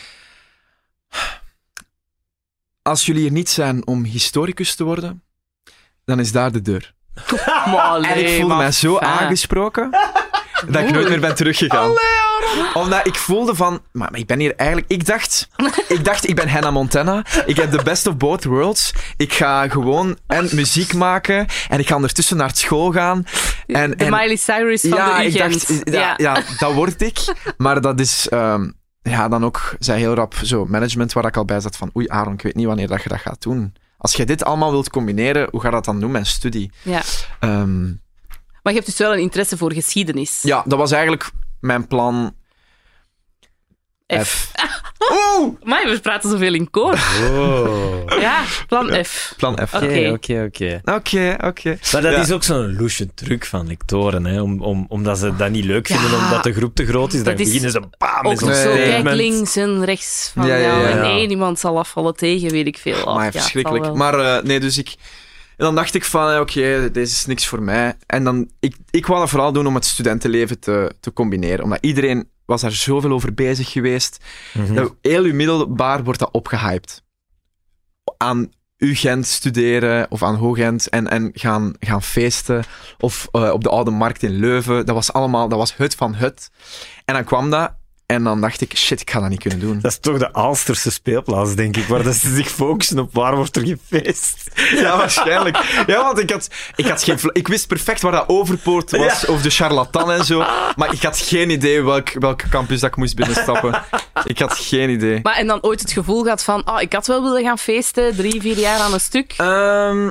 Als jullie hier niet zijn om historicus te worden, dan is daar de deur. Maar, En ik voelde mij zo aangesproken dat ik nooit meer ben teruggegaan. Omdat ik voelde van, maar, maar ik ben hier eigenlijk... Ik dacht, ik dacht, ik ben Hannah Montana. Ik heb the best of both worlds. Ik ga gewoon en muziek maken en ik ga ondertussen naar school gaan. En, de en, Miley Cyrus van ja, de U ik Gent. dacht, ja, Ja. ja, dat word ik. Maar dat is... Um, ja, dan ook, zei heel rap, zo, management waar ik al bij zat van, oei Aaron, ik weet niet wanneer dat je dat gaat doen. Als je dit allemaal wilt combineren, hoe ga je dat dan doen met studie? Ja. Um, Maar je hebt dus wel een interesse voor geschiedenis. ja, dat was eigenlijk mijn plan F. F. Oeh! Maar we praten zoveel in koor. Oh. Ja, plan F. Plan F. Oké. Oké, oké, oké. Oké, oké. Maar dat Ja. is ook zo'n loesje truc van lectoren, hè, om, om, omdat ze dat niet leuk vinden, Ja. omdat de groep te groot is. Dan Dat is beginnen ze bam, Ook met zo'n nog zo, Nee. kijk statement. links en rechts van Ja, ja, jou. ja, En ja. één iemand zal afvallen tegen, weet ik veel. Of, Maar ja, het verschrikkelijk. zal wel. Maar uh, nee, dus ik... En dan dacht ik van, eh, oké, okay, deze is niks voor mij. En dan... Ik, ik wou dat vooral doen om het studentenleven te, te combineren. Omdat iedereen was daar zoveel over bezig geweest. Mhm. Dat heel uw middelbaar wordt dat opgehyped. Aan U Gent studeren, of aan Hoogent, en, en gaan, gaan feesten. Of uh, op de Oude Markt in Leuven. Dat was allemaal... Dat was het van het. En dan kwam dat... En dan dacht ik, shit, ik ga dat niet kunnen doen. Dat is toch de Aalsterse speelplaats, denk ik, waar dat ze zich focussen op waar wordt er gefeest. Ja, waarschijnlijk. Ja, want ik had, ik had geen... vla- Ik wist perfect waar dat Overpoort was, Ja. of de Charlatan en zo. Maar ik had geen idee welk, welke campus dat ik moest binnenstappen. Ik had geen idee. Maar en dan ooit het gevoel gehad van, oh, ik had wel willen gaan feesten, drie, vier jaar aan een stuk. Ehm,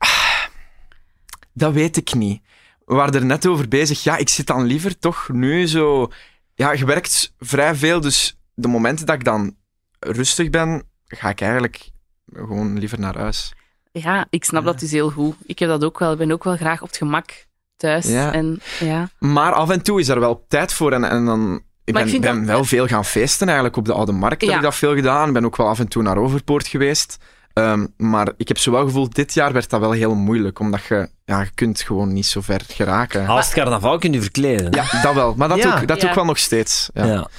dat weet ik niet. We waren er net over bezig. Ja, ik zit dan liever toch nu zo... Ja, je werkt vrij veel, dus de momenten dat ik dan rustig ben, ga ik eigenlijk gewoon liever naar huis. Ja, ik snap dat dus heel goed. Ik heb dat ook wel. Ik ben ook wel graag op het gemak thuis. Ja. En, ja. Maar af en toe is er wel tijd voor en, en dan... Ik Maar ben, ik vind ben dat- wel veel gaan feesten eigenlijk op de Oude Markt. Ja. Heb ik dat veel gedaan. Ik ben ook wel af en toe naar Overpoort geweest. Um, maar ik heb zo wel gevoeld, dit jaar werd dat wel heel moeilijk. Omdat je, ja, je kunt gewoon niet zo ver geraken. Als het carnaval kun je verkleden. Ja, dat wel. Maar dat, Ja. ook, dat Ja. ook wel nog steeds. Ja. Ja.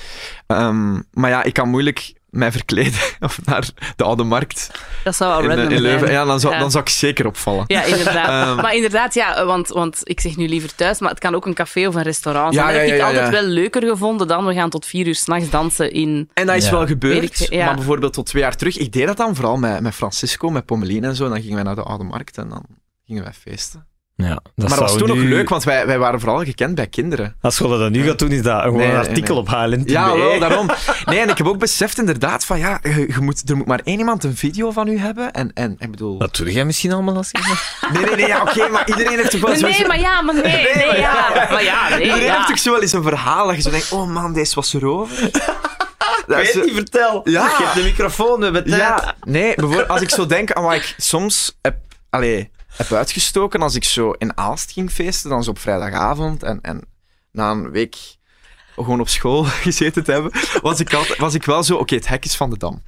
Um, maar ja, ik kan moeilijk mij verkleden of naar de Oude Markt Dat zou wel in, random in Leuven. zijn. Ja, dan zou, Ja. dan zou ik zeker opvallen. Ja, inderdaad. Ehm. maar inderdaad, ja, want, want ik zeg nu liever thuis, maar het kan ook een café of een restaurant zijn. Ja, dat ja, heb ik ja, ja, altijd ja. wel leuker gevonden dan we gaan tot vier uur s'nachts dansen in... En dat is Ja. wel Weet gebeurd, ik veel, ja. maar bijvoorbeeld tot twee jaar terug, ik deed dat dan vooral met, met Francisco, met Pommelien en zo, en dan gingen wij naar de Oude Markt en dan gingen wij feesten. Ja, dat maar dat was zou toen nu- nog leuk, want wij, wij waren vooral gekend bij kinderen. Als je dat nu gaat doen, is dat gewoon Nee, een nee, artikel nee. op H L N. Ja, wel, daarom. Nee, en ik heb ook beseft inderdaad van, ja, je, je moet, er moet maar één iemand een video van u hebben, en, en ik bedoel... Dat doe jij misschien allemaal als je... Nee, nee, nee, ja, oké, maar iedereen heeft toch wel zo... Nee, maar ja, maar nee, nee, maar ja. ja. Maar ja, nee, Iedereen ja. heeft toch zo wel eens een verhaal dat je zo denkt, oh man, deze was erover. Dat Ik is- weet niet, vertel. Ja. Je hebt de microfoon, we hebben tijd. Ja, nee, bijvoorbeeld als ik zo denk aan wat ik soms heb, allee, heb uitgestoken als ik zo in Aalst ging feesten, dan zo op vrijdagavond en, en na een week gewoon op school gezeten te hebben, was ik, altijd, was ik wel zo, oké, het hek is van de Dam.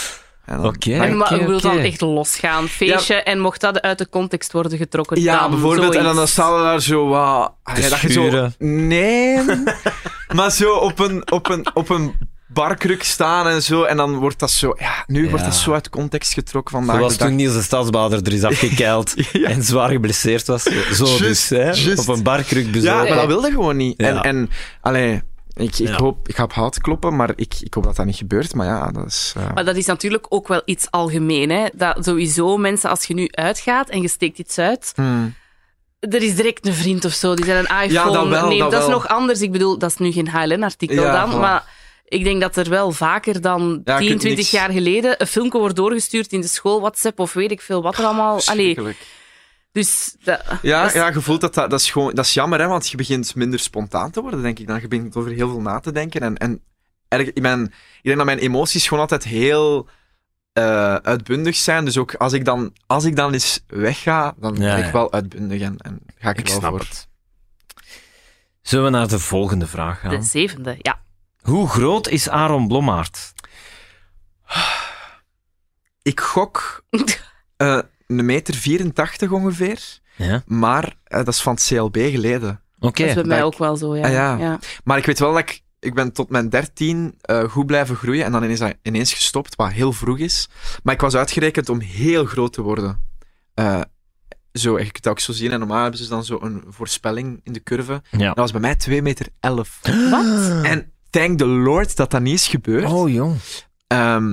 En dan- Oké. En maar Oké, ik wil oké. dan echt losgaan, feestje, en mocht dat uit de context worden getrokken, Ja, dan bijvoorbeeld, en dan, dan zoiets. staan we daar zo wat... Te dat je zo, schuren. nee, maar zo op een, op een, op een barkruk staan en zo, en dan wordt dat zo... Ja, nu wordt Ja. dat zo uit context getrokken vandaag Zoals de dag. toen Niels de Stadsbader er is afgekeild Ja. en zwaar geblesseerd was. Zo Just, dus, hè. just. Op een barkruk Ja, bezopen. maar dat wilde gewoon niet. Ja. En, en allee, ik, ik, Ja. hoop, ik ga op hout kloppen, maar ik, ik hoop dat dat niet gebeurt. Maar ja, dat is... eh, Maar dat is natuurlijk ook wel iets algemeen. Hè? Dat sowieso mensen, als je nu uitgaat en je steekt iets uit, hmm. er is direct een vriend of zo die zijn een iPhone Ja, dat wel, neemt. dat Dat, is wel. nog anders. Ik bedoel, dat is nu geen H L N-artikel Ja, dan, voilà. maar ik denk dat er wel vaker dan Ja, je tien, kunt twintig niks- jaar geleden een filmpje wordt doorgestuurd in de school, WhatsApp of weet ik veel wat er allemaal... Allee, Verschrikkelijk. dus dat, Ja, dat is- ja, je voelt dat dat, dat is gewoon... Dat is jammer, hè, want je begint minder spontaan te worden, denk ik. Dan je begint over heel veel na te denken. En, en erg, ik, ben, ik denk dat mijn emoties gewoon altijd heel uh, uitbundig zijn. Dus ook als ik dan, als ik dan eens wegga, dan Ja, ben ik ja. wel uitbundig en, en ga ik er Ik wel snap voor. het. Zullen we naar de volgende vraag gaan? De zevende, ja. Hoe groot is Aaron Blommaert? Ik gok uh, een meter vierentachtig ongeveer, Ja. maar uh, dat is van het C L B geleden. Oké. Dat is bij mij dat ook wel zo, ja. Ah, ja. ja. Maar ik weet wel dat ik, ik ben tot mijn dertien uh, goed blijven groeien en dan is dat ineens gestopt, wat heel vroeg is. Maar ik was uitgerekend om heel groot te worden. Uh, zo, je kunt het ook zo zien, en normaal hebben ze dan zo een voorspelling in de curve. Ja. Dat was bij mij twee meter elf. Wat? En thank the Lord dat dat niet is gebeurd. Oh, jong. Um,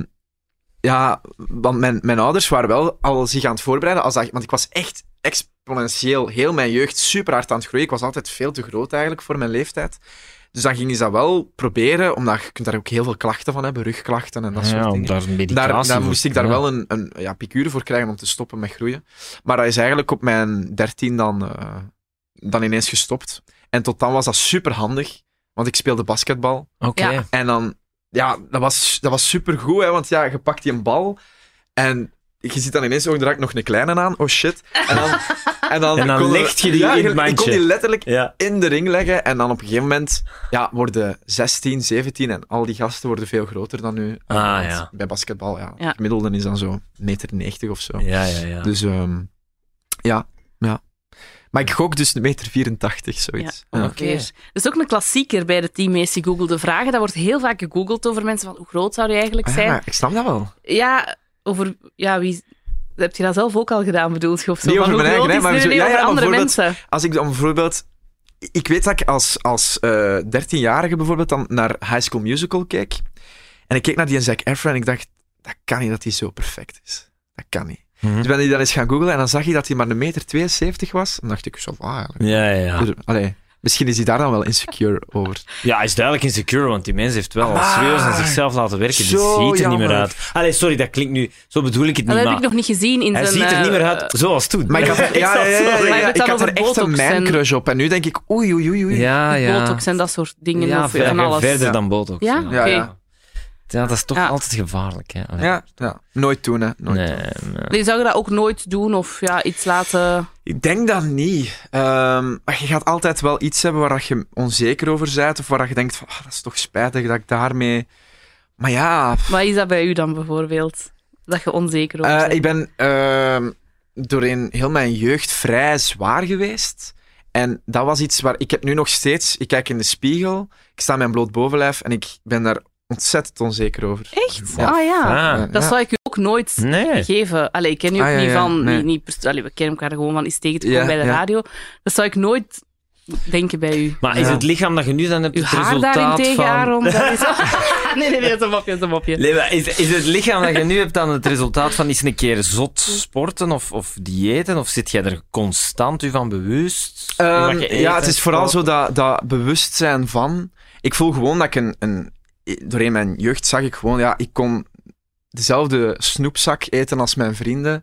ja, want mijn, mijn ouders waren wel al zich aan het voorbereiden. Als dat, want ik was echt exponentieel, heel mijn jeugd, super hard aan het groeien. Ik was altijd veel te groot eigenlijk voor mijn leeftijd. Dus dan gingen ze dat wel proberen, omdat je kunt daar ook heel veel klachten van hebben, rugklachten en dat Ja, soort om dingen. daar een medicatie Daar, daar voor- moest ik daar ja. wel een, een ja, piqûre voor krijgen om te stoppen met groeien. Maar dat is eigenlijk op mijn dertien dan, uh, dan ineens gestopt. En tot dan was dat super handig, want ik speelde basketbal. Oké. Ja. En dan, ja, dat was, dat was super goed, hè, want ja, je pakt die een bal en je ziet dan ineens, oh, daar ik nog een kleine aan, oh shit. En dan, en dan, En dan kon leg je die ja, in het Ik kon mandje. die letterlijk Ja. in de ring leggen en dan op een gegeven moment ja, worden zestien, zeventien en al die gasten worden veel groter dan nu. Ah, Want ja. Bij basketbal, ja. Ja. Het gemiddelde is dan zo een meter negentig of zo. Ja, ja, ja. Dus um, ja, ja. Maar ik gok dus een meter vierentachtig, zoiets. Ja, Ja. ongeveer. Dat is ook een klassieker bij de tien meest gegoogelde vragen. Dat wordt heel vaak gegoogeld over mensen van hoe groot zou je eigenlijk Ah, zijn? ja, ik snap dat wel. Ja, over... Ja, wie... Heb je dat zelf ook al gedaan, bedoelt je? Of zo? Niet Van over hoe mijn groot eigen, is- hè, maar nee, zo- nee, ja, over ja, maar andere bijvoorbeeld- mensen. Als ik dan bijvoorbeeld... Ik weet dat ik als, als uh, dertienjarige bijvoorbeeld dan naar High School Musical keek. En ik keek naar die Zac Efron en ik dacht, dat kan niet dat hij zo perfect is. Dat kan niet. Mhm. Dus ben ik dan eens gaan googlen en dan zag je dat hij maar een meter tweeënzeventig was. En dan dacht ik zo, wauw. eigenlijk. Ja, ja, ja. Dus, allee, misschien is hij daar dan wel insecure over. Ja, hij is duidelijk insecure, want die mens heeft wel Ah, serieus aan zichzelf laten werken. Die zo ziet er niet meer jammer. uit. Allee, sorry, dat klinkt nu... Zo bedoel ik het niet, Dat heb maar ik nog niet gezien in hij zijn... ziet er niet meer eh, uit zoals toen. Maar ik had, ja, ja, ja, ja, ja, Maar je ja, hebt ik dan had er over echt een botox en- man-crush op. En nu denk ik, oei, oei, oei, oei. Ja, ja. botox en dat soort dingen. Ja, of ver- van alles. verder Ja. dan botox. Ja? Ja, Oké. ja. Ja, dat is toch Ja. altijd gevaarlijk, hè. Allee. Ja, ja. Nooit doen, hè. Nooit Nee, doen. nee. Nee, zou je dat ook nooit doen of ja, iets laten... Ik denk dat niet. Ehm, maar je gaat altijd wel iets hebben waar je onzeker over bent, of waar je denkt van, ah, dat is toch spijtig dat ik daarmee... Maar ja, Wat is dat bij u dan bijvoorbeeld? Dat je onzeker over eh, bent? ik ben ehm, doorheen heel mijn jeugd vrij zwaar geweest. En dat was iets waar... Ik heb nu nog steeds... Ik kijk in de spiegel, ik sta met mijn bloot bovenlijf en ik ben daar ontzettend onzeker over. Echt? Ja. Ah ja. Ah, Dat Ja. zou ik u ook nooit nee. geven. Allee, ik ken u ook Ah, ja, niet ja, van... nee. Niet, niet pers- Allee, we kennen elkaar gewoon van iets tegen te komen Ja, bij de ja. radio. Dat zou ik nooit denken bij u. Maar is Ja. het lichaam dat je nu dan hebt Uw het haar resultaat daarentegen, van... Aaron, dat is... nee, nee, nee, dat is een mopje, dat is een mopje. Nee, maar is, is het lichaam dat je nu hebt dan het resultaat van eens een keer zot sporten of, of diëten? Of zit jij er constant u van bewust? Ehm, Wat je eet ja, het en is vooral sport? zo dat, dat bewustzijn van... Ik voel gewoon dat ik een, een... Doorheen mijn jeugd zag ik gewoon... Ja, ik kon dezelfde snoepzak eten als mijn vrienden.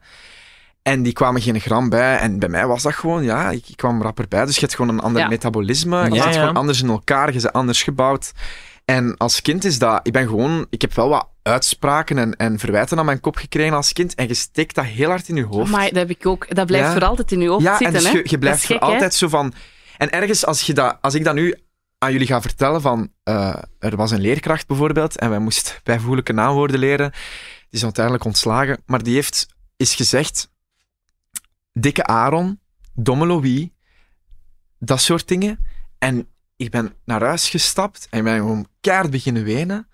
En die kwamen geen gram bij. En bij mij was dat gewoon... Ja, ik, ik kwam rapper bij. Dus je hebt gewoon een ander Ja. metabolisme. Je Ja, zit ja. gewoon anders in elkaar. Je bent anders gebouwd. En als kind is dat... Ik ben gewoon... Ik heb wel wat uitspraken en, en verwijten aan mijn kop gekregen als kind. En je steekt dat heel hard in je hoofd. Maar dat heb ik ook. Dat blijft Ja. voor altijd in uw hoofd Ja, zitten, en dus hè? je, je blijft Dat is voor gek, hè? altijd zo van... En ergens, als, je dat, als ik dat nu aan jullie ga vertellen van... eh, er was een leerkracht bijvoorbeeld, en wij moesten bijvoeglijke naamwoorden leren. Die is uiteindelijk ontslagen, maar die heeft is gezegd... Dikke Aaron, domme Louis, dat soort dingen. En ik ben naar huis gestapt en ik ben gewoon keihard beginnen wenen.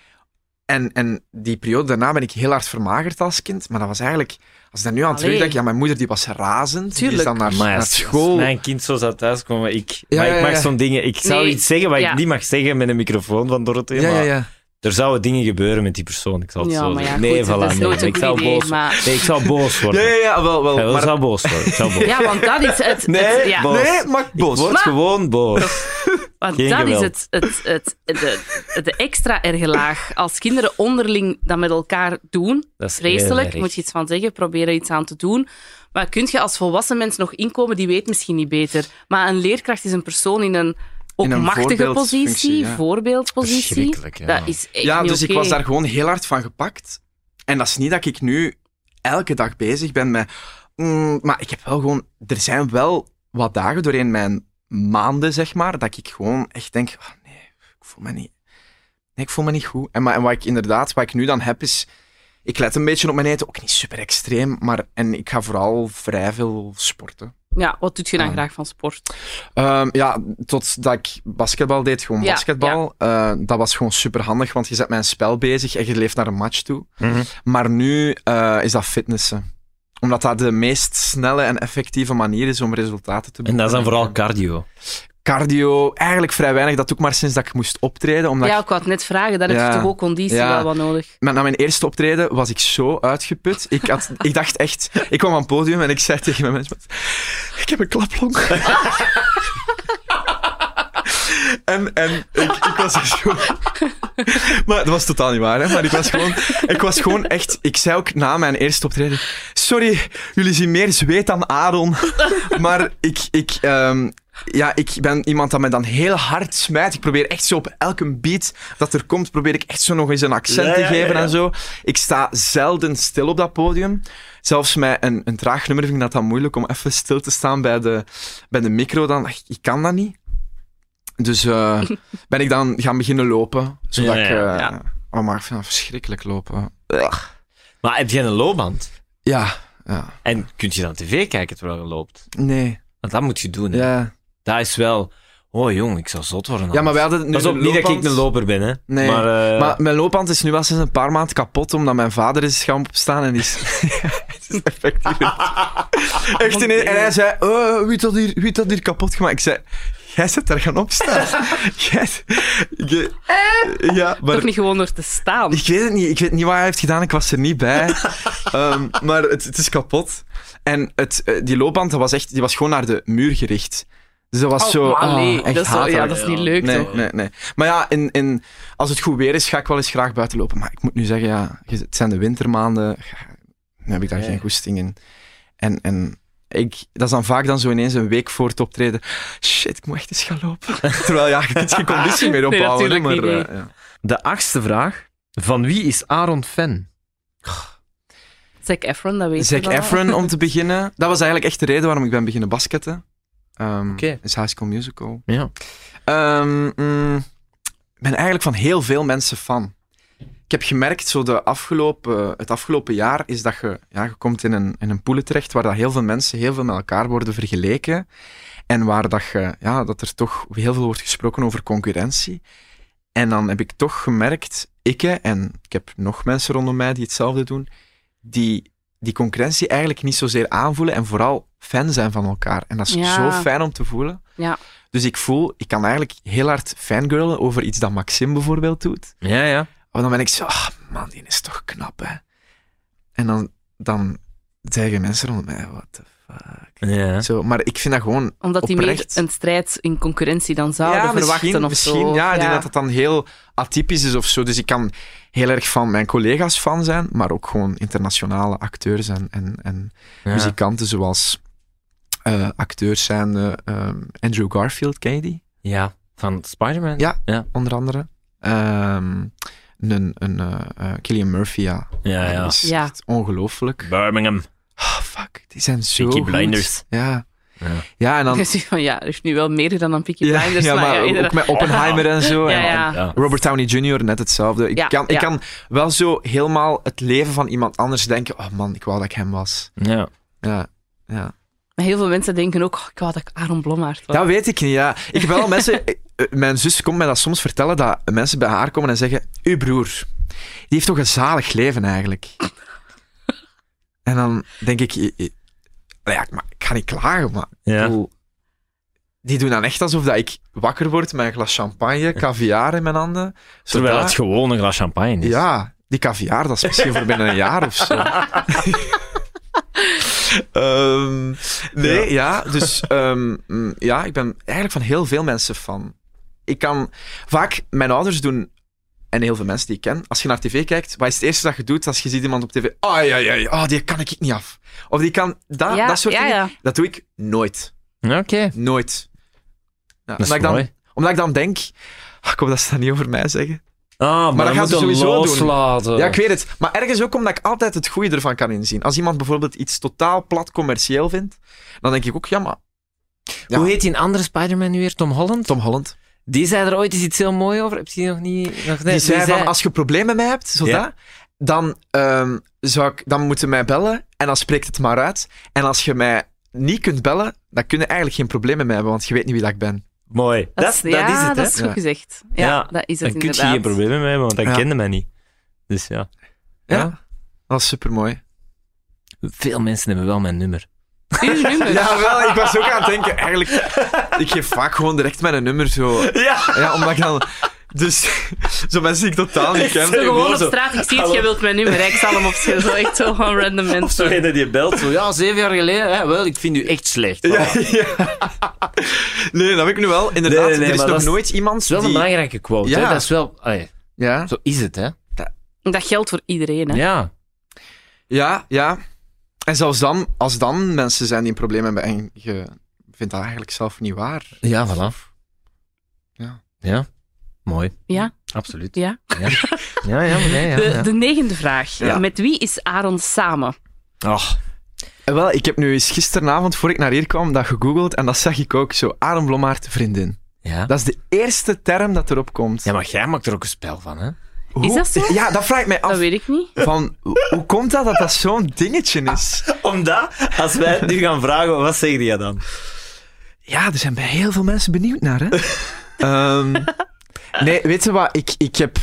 En, en die periode daarna ben ik heel hard vermagerd als kind, maar dat was eigenlijk... Als ik daar nu aan Allee. terugdenk, ja, mijn moeder die was razend. Die Tuurlijk. is dan naar, Maar naar als school. mijn kind zo zou thuiskomen, ik, Ja, maar ik ja, mag ja. zo'n dingen... Ik zou Nee, iets zeggen wat ja. ik niet mag zeggen met een microfoon van Dorothee, Ja, ja, maar ja. er zouden dingen gebeuren met die persoon. Ik zal het Ja, zo maar ja, zeggen. Nee, goed, voilà, dat is nee. nooit een ik goed zou idee, boos maar- Nee, ik zou boos worden. Ja, ja, ja, wel, wel. Ik maar, zou boos worden. Ik zou boos Ja, want dat is het... Nee, het ja. boos. nee, maar boos. Word Maar- gewoon boos. Want Geen dat geweld. is het, het, het, de, de extra erge laag. Als kinderen onderling dat met elkaar doen, Dat is heel vreselijk, erg. moet je iets van zeggen, proberen iets aan te doen. Maar kun je als volwassen mens nog inkomen, die weet misschien niet beter. Maar een leerkracht is een persoon in een ook In een machtige voorbeeldfunctie, positie, ja. voorbeeldpositie. Verschrikkelijk, ja. Dat is echt Ja, niet dus ik oké. was daar gewoon heel hard van gepakt. en dat is niet dat ik nu elke dag bezig ben met... Mm, maar ik heb wel gewoon... Er zijn wel wat dagen doorheen mijn maanden, zeg maar, dat ik gewoon echt denk... Oh, nee, ik voel me niet... Nee, ik voel me niet goed. En, maar, en wat ik inderdaad, wat ik nu dan heb, is... Ik let een beetje op mijn eten, ook niet super extreem, maar en ik ga vooral vrij veel sporten. Ja, wat doe je dan Ah. graag van sport? Um, ja, totdat ik basketbal deed, gewoon Ja, basketbal. Uh, dat was gewoon super handig, want je zet met een spel bezig en je leeft naar een match toe. Mm-hmm. Maar nu uh, is dat fitnessen. Omdat dat de meest snelle en effectieve manier is om resultaten te En boeken. dat is dan vooral cardio. Cardio, eigenlijk vrij weinig. Dat doe ik maar sinds dat ik moest optreden. Omdat Ja, ik, ik wou het net vragen, daar Ja. heb je toch ook conditie Ja. wel wat nodig. met, na mijn eerste optreden was ik zo uitgeput. Ik, had, ik dacht echt... Ik kwam aan het podium en ik zei tegen mijn mensen... Ik heb een klaplong. En, en ik, ik was echt gewoon... Maar dat was totaal niet waar, hè. Maar ik was gewoon... Ik was gewoon echt... Ik zei ook na mijn eerste optreden... Sorry, jullie zien meer zweet dan Aaron. Maar ik... ik um, ja, ik ben iemand dat me dan heel hard smijt. Ik probeer echt zo op elke beat dat er komt, probeer ik echt zo nog eens een accent Ja, te ja, geven ja, ja. en zo. Ik sta zelden stil op dat podium. Zelfs met een, een traag nummer vind ik dat dan moeilijk om even stil te staan bij de, bij de micro. Dan, ik kan dat niet. Dus uh, ben ik dan gaan beginnen lopen. Zodat Ja, ja, ik... Uh, ja. Oh, maar ik vind dat verschrikkelijk lopen. Ugh. Maar heb je een loopband? Ja, ja. En kun je dan tv kijken terwijl je loopt? Nee. Want dat moet je doen. Hè. Ja. Dat is wel... Oh jong, ik zou zot worden. Ja, maar wij hadden nu Pas op, een niet dat ik loopband. een loper ben, hè. Nee, Maar, uh, maar mijn loopband is nu wel sinds een paar maanden kapot, omdat mijn vader is gaan opstaan en die is... Het is effectief. Echt ineens, en hij zei, oh, wie heeft dat hier, wie heeft dat hier kapot gemaakt? Ik zei, jij zit daar gaan opstaan. Jij... Je- Ja, maar... Toch niet gewoon door te staan. Ik weet het niet. Ik weet niet wat hij heeft gedaan. Ik was er niet bij. um, maar het, het is kapot. En het, uh, die loopband, dat was echt, die was gewoon naar de muur gericht. Dus dat was Oh, zo... maar nee, ah, echt dat is, zo- hatelijk. ja, dat is niet leuk, Nee, toch? nee, nee. Maar ja, in, in, als het goed weer is, ga ik wel eens graag buiten lopen. Maar ik moet nu zeggen, ja, het zijn de wintermaanden. Dan heb ik daar Ja. geen goesting in. En, en ik, dat is dan vaak dan zo ineens een week voor het optreden. Shit, ik moet echt eens gaan lopen. Terwijl, ja, je kunt geen conditie meer Nee, opbouwen. hè, natuurlijk maar, niet, uh, ja. de achtste vraag. Van wie is Aaron fan? Zac Efron, dat weet je Zac wel. Efron, om te beginnen. Dat was eigenlijk echt de reden waarom ik ben beginnen basketten. Um, Oké. is High School Musical. Ja. Um, mm, ik ben eigenlijk van heel veel mensen fan. Ik heb gemerkt, zo de afgelopen, het afgelopen jaar, is dat je, ja, je komt in een, in een poelen terecht waar dat heel veel mensen heel veel met elkaar worden vergeleken. En waar dat, je, ja, dat er toch heel veel wordt gesproken over concurrentie. En dan heb ik toch gemerkt, ik en ik heb nog mensen rondom mij die hetzelfde doen, die die concurrentie eigenlijk niet zozeer aanvoelen en vooral fan zijn van elkaar. En dat is Ja. zo fijn om te voelen. Ja. Dus ik voel, ik kan eigenlijk heel hard fangirlen over iets dat Maxime bijvoorbeeld doet. Ja, ja. Maar dan ben ik zo, ah man, die is toch knap, hè. En dan, dan zeggen mensen rond mij, what the fuck. ja. Zo, maar ik vind dat gewoon Omdat die meer oprecht. een strijd in concurrentie dan zouden ja, verwachten misschien, of misschien, zo. Ja, ik denk dat het dan heel atypisch is of zo. Dus ik kan heel erg van mijn collega's fan zijn, maar ook gewoon internationale acteurs en, en, en Ja. muzikanten zoals uh, acteurs zijn uh, um, Andrew Garfield, ken je die? Ja, van Spider-Man? Ja, Ja. onder andere. Um, een een uh, uh, Cillian Murphy, ja. Ja, ja. Dat is Ja. echt ongelooflijk. Birmingham. Oh, fuck, die zijn zo Peaky goed. Blinders. Ja. Ja. Ja, en dan... Je ziet van, ja, er is nu wel meer dan een Peaky Ja, Blinders. ja, maar ja, ook inderdaad. met Oppenheimer en zo. Ja, en, ja. Ja. Robert Downey junior, net hetzelfde. Ik, Ja, kan, ik ja. kan wel zo helemaal het leven van iemand anders denken. Oh man, ik wou dat ik hem was. Ja. Ja, ja. Maar heel veel mensen denken ook, oh, ik wou dat ik Aaron Blommaert was. Dat weet ik niet, ja. Ik heb wel mensen... eh, Mijn zus komt mij dat soms vertellen, dat mensen bij haar komen en zeggen, uw broer, die heeft toch een zalig leven eigenlijk. En dan denk ik... eh, eh, Ja, maar ik ga niet klagen, maar... Ja. ik bedoel, die doen dan echt alsof dat ik wakker word met een glas champagne, caviar in mijn handen. Terwijl Zodat- het gewoon een glas champagne is. Ja, die caviar, dat is misschien voor binnen een jaar of zo. Ehm, nee, ja, dus ehm, mm, ja, ik ben eigenlijk van heel veel mensen fan. Ik kan vaak, mijn ouders doen, en heel veel mensen die ik ken, als je naar tv kijkt, wat is het eerste dat je doet als je ziet iemand op tv? Oh ja, ja, ja, oh, die kan ik niet af. Of die kan, dat, Ja, dat soort ja, dingen, ja. dat doe ik nooit. Oké. Nooit. Ja, Dat is omdat, ik dan, mooi. omdat ik dan denk, ah, ik hoop dat ze dat niet over mij zeggen. Ah, maar, dat dat gaan ze moeten sowieso loslaten. doen. Ja, ik weet het. Maar ergens ook omdat ik altijd het goede ervan kan inzien. Als iemand bijvoorbeeld iets totaal plat commercieel vindt, dan denk ik ook, ja, maar... Ja. Hoe heet die een andere Spider-Man nu weer? Tom Holland? Tom Holland. Die zei er ooit eens iets heel moois over. Heb je die nog niet... Nog Die net? zei van, als je problemen met mij hebt, zo Ja. dat, dan, um, zou ik, dan moet je mij bellen en dan spreekt het maar uit. En als je mij niet kunt bellen, dan kun je eigenlijk geen problemen met mij hebben, want je weet niet wie dat ik ben. Mooi. Dat, dat, ja, is het, hè? dat is goed Ja. gezegd. Ja, dat is het Dan kun je inderdaad. geen problemen mee hebben, want dat Ja. kende mij niet. Dus ja. Ja, Ja. dat is supermooi. Veel mensen hebben wel mijn nummer. Uw nummer. Ja, wel, ik was ook aan het denken, eigenlijk, ik geef vaak gewoon direct mijn nummer zo. Ja. Ja, omdat ik dan... Dus, zo mensen die ik totaal niet ken. Zo gewoon Gewoon op zo. straat, ik zie het, Hallo. jij wilt mijn nummer. hè. Ik zal hem opschrijven. Zo echt zo van random Of zo mensen. ene die belt, zo, ja, zeven jaar geleden, hè, wel, ik vind u echt slecht. Ja, ja. Nee, dat heb ik nu wel. Inderdaad, Nee, nee, nee, er is maar nog dat is- nooit iemand Dat is wel die... een belangrijke quote, Ja. hè. Dat is wel... allee, Ja, zo is het, hè. Dat geldt voor iedereen. Hè. Ja. ja, ja. En zelfs dan, als dan mensen zijn die een probleem hebben en je vindt dat eigenlijk zelf niet waar. Ja, voilà. Ja. Ja. Mooi. Ja, Absoluut. ja. Ja, ja, ja, maar nee, ja, De, ja. de negende vraag. Ja. Met wie is Aaron samen? Ach, En wel, ik heb nu eens gisteravond, voor ik naar hier kwam, dat gegoogeld en dat zag ik ook zo. Aaron Blommaert, vriendin. ja. Dat is de eerste term dat erop komt. Ja, maar jij maakt er ook een spel van, hè. Hoe- Is dat zo? Ja, dat vraag ik mij Dat af. weet ik niet. Van, hoe hoe komt dat dat dat zo'n dingetje is? Omdat, als wij het nu gaan vragen, wat zeg je dan? Ja, er zijn bij heel veel mensen benieuwd naar, hè? Ehm, nee, weet je wat? Ik, ik heb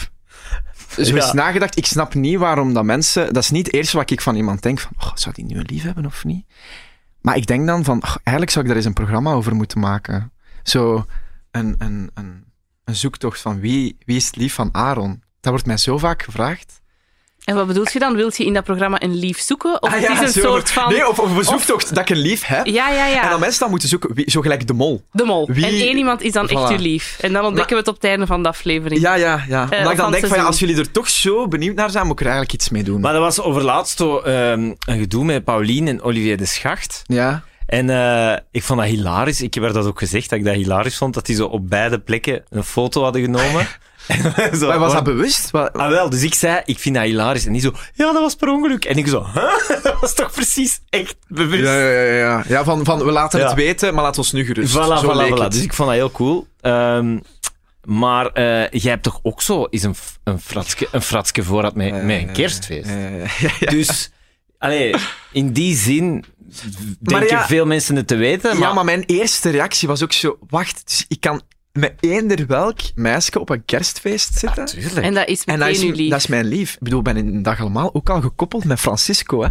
zo Ja. eens nagedacht. Ik snap niet waarom dat mensen... Dat is niet het eerste wat ik van iemand denk. Van, oh, zou die nu een lief hebben of niet? Maar ik denk dan van... Oh, eigenlijk zou ik daar eens een programma over moeten maken. Zo een, een, een, een zoektocht van wie, wie is het lief van Aaron? Dat wordt mij zo vaak gevraagd. En wat bedoelt je dan? Wilt je in dat programma een lief zoeken? Of Ah, het ja, is een zo. soort van... Nee, of, of een zoektocht dat ik een lief heb. Ja, ja, ja. En dan mensen dan moeten zoeken, wie, zo gelijk de mol. De mol. Wie- En één iemand is dan echt Voilà. uw lief. En dan ontdekken we het op het einde van de aflevering. Ja, ja, ja. Omdat of ik van dan denk van, ja, seizoen. als jullie er toch zo benieuwd naar zijn, moet ik er eigenlijk iets mee doen. Maar dat was overlaatst zo ehm, een gedoe met Paulien en Olivier de Schacht. Ja. En eh, ik vond dat hilarisch. Ik heb haar dat ook gezegd, dat ik dat hilarisch vond, dat die zo op beide plekken een foto hadden genomen. En zo, Maar was gewoon- dat bewust? Wat- Ah, wel, dus ik zei, ik vind dat hilarisch. En die zo, ja, dat was per ongeluk. En ik zo, huh? Dat was toch precies echt bewust? Ja, ja, ja, ja. ja van, van, we laten Ja. het weten, maar laat ons nu gerust. Voilà, Zo voilà, leek voilà. het. Dus ik vond dat heel cool. Ehm, maar eh, jij hebt toch ook zo eens een, f- een, fratske, een fratske voorraad met, Eh, met een kerstfeest? eh, ja, ja. Dus, allee, in die zin Maar denken ja- veel mensen het te weten. Maar, Ja, maar mijn eerste reactie was ook zo... Wacht, dus ik kan met eender welk meisje op een kerstfeest zitten. tuurlijk. En dat is En meteen dat is, uw lief. dat is mijn lief. Ik bedoel, ik ben in de dag allemaal ook al gekoppeld met Francisco, hè.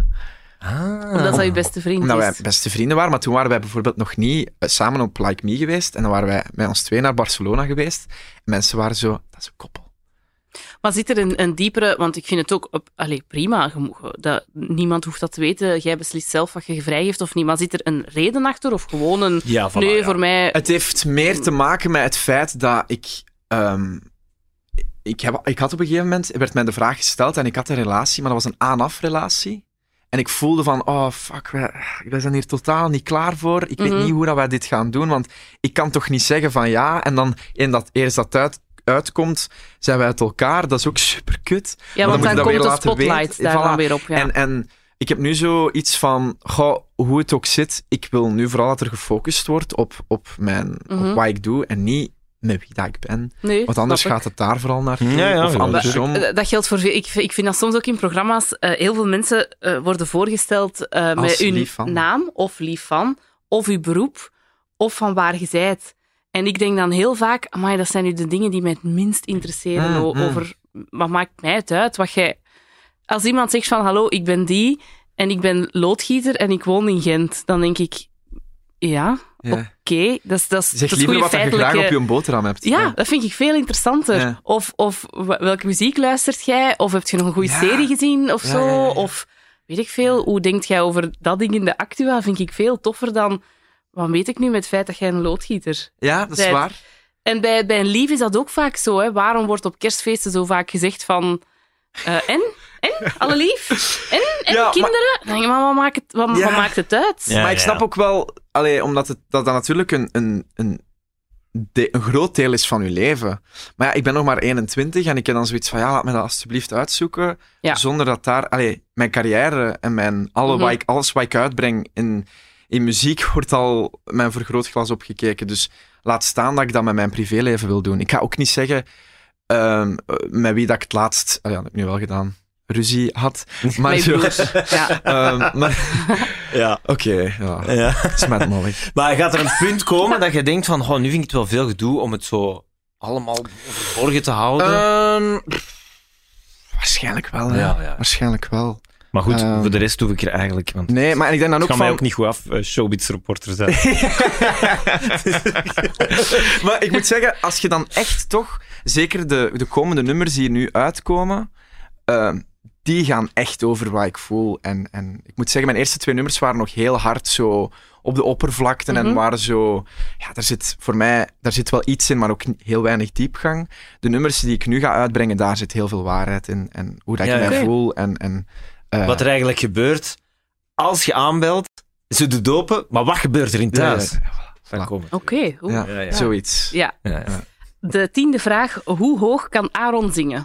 Ah. Omdat dat je beste vriend Omdat wij is. beste vrienden waren, maar toen waren wij bijvoorbeeld nog niet eh, samen op Like Me geweest. En dan waren wij met ons twee naar Barcelona geweest. En mensen waren zo... Dat is een koppel. Maar zit er een, een diepere... Want ik vind het ook... Op, allee, prima. je moet- dat, niemand hoeft dat te weten. Jij beslist zelf wat je vrijgeeft of niet. Maar zit er een reden achter? Of gewoon een... Ja, voilà, nee, ja. voor mij... Het heeft meer te maken met het feit dat ik... ehm, ik, heb, ik had op een gegeven moment... werd mij de vraag gesteld en ik had een relatie, maar dat was een aan-af relatie. En ik voelde van, oh fuck, wij, wij zijn hier totaal niet klaar voor. Ik Mhm. weet niet hoe dat wij dit gaan doen, want ik kan toch niet zeggen van ja, en dan in dat eerst dat uit, uitkomt, zijn wij uit elkaar. Dat is ook super kut. Ja, dan want moet dan je dat komt weer de laten spotlight weten. daar Voilà. dan weer op. Ja. En, en ik heb nu zoiets van, goh, hoe het ook zit, ik wil nu vooral dat er gefocust wordt op, op, mijn, Mhm. op wat ik doe en niet met wie dat ik ben. nee, Want anders snap ik. gaat het daar vooral naartoe. Ja, ja, of ja. andersom. Eh, Dat geldt voor veel. Ik, ik vind dat soms ook in programma's. eh, heel veel mensen eh, worden voorgesteld eh, met hun lief van. naam of lief van, of uw beroep, of van waar je zijt. En ik denk dan heel vaak, amai, dat zijn nu de dingen die mij het minst interesseren. Mm, o- mm. Over, wat maakt mij het uit? Wat jij, als iemand zegt van, hallo, ik ben die, en ik ben loodgieter en ik woon in Gent, dan denk ik, ja, Ja. oké, dat is, dat is, Zeg dat is liever goede wat dat je feitelijke... graag op je boterham hebt. Ja, dat vind ik veel interessanter. Ja. Of, of w- welke muziek luistert jij? Of heb je nog een goede Ja. serie gezien of Ja, zo? ja, ja, ja. Of weet ik veel, hoe denkt jij over dat ding in de actua? Vind ik veel toffer dan, wat weet ik nu met het feit dat jij een loodgieter... Ja, dat is Zij- waar. En bij, bij een lief is dat ook vaak zo. Hè? Waarom wordt op kerstfeesten zo vaak gezegd van... eh, en? En? Alle lief? En? En Ja, maar- kinderen? Dan denk ik, maar wat maakt het, wat, Ja. wat maakt het uit? Ja, maar ik ja. snap ook wel, allee, omdat het, dat dat natuurlijk een, een, een de, een groot deel is van je leven. Maar ja, ik ben nog maar eenentwintig en ik heb dan zoiets van, ja, laat me dat alsjeblieft uitzoeken. Ja. Zonder dat daar... Allee, mijn carrière en mijn, alle, Mhm. wat ik, alles wat ik uitbreng in, in muziek wordt al mijn vergrootglas opgekeken. Dus laat staan dat ik dat met mijn privéleven wil doen. Ik ga ook niet zeggen um, met wie dat ik het laatst... Ah ja, dat heb ik nu wel gedaan. Ruzie had. Maar Mijn zo... broer. Ja. um, maar... Ja. Oké, ja. Ja. Smet me weg. Maar gaat er een punt komen dat je denkt van, oh, nu vind ik het wel veel gedoe om het zo allemaal verborgen te houden? Um, waarschijnlijk wel, ja. Ja, ja. Waarschijnlijk wel. maar goed, um, voor de rest hoef ik er eigenlijk... Want Nee, maar ik denk dan het ook gaat van... mij ook niet goed af, uh, showbiz-reporter zijn. Maar ik moet zeggen, als je dan echt toch... Zeker de, de komende nummers die er nu uitkomen... Uh, die gaan echt over wat ik voel. En, en ik moet zeggen, mijn eerste twee nummers waren nog heel hard zo op de oppervlakte Mhm. en waren zo... Ja, daar zit voor mij daar zit wel iets in, maar ook heel weinig diepgang. De nummers die ik nu ga uitbrengen, daar zit heel veel waarheid in. En hoe dat Ja, ik ja. mij Oké. voel. En, en, uh, Wat er eigenlijk gebeurt als je aanbelt, ze doet open, maar wat gebeurt er in thuis? Ja, ja, Dan voilà. komt het. Oké. oeh. Ja, Ja, ja. zoiets. Ja. Ja, ja. De tiende vraag. Hoe hoog kan Aaron zingen?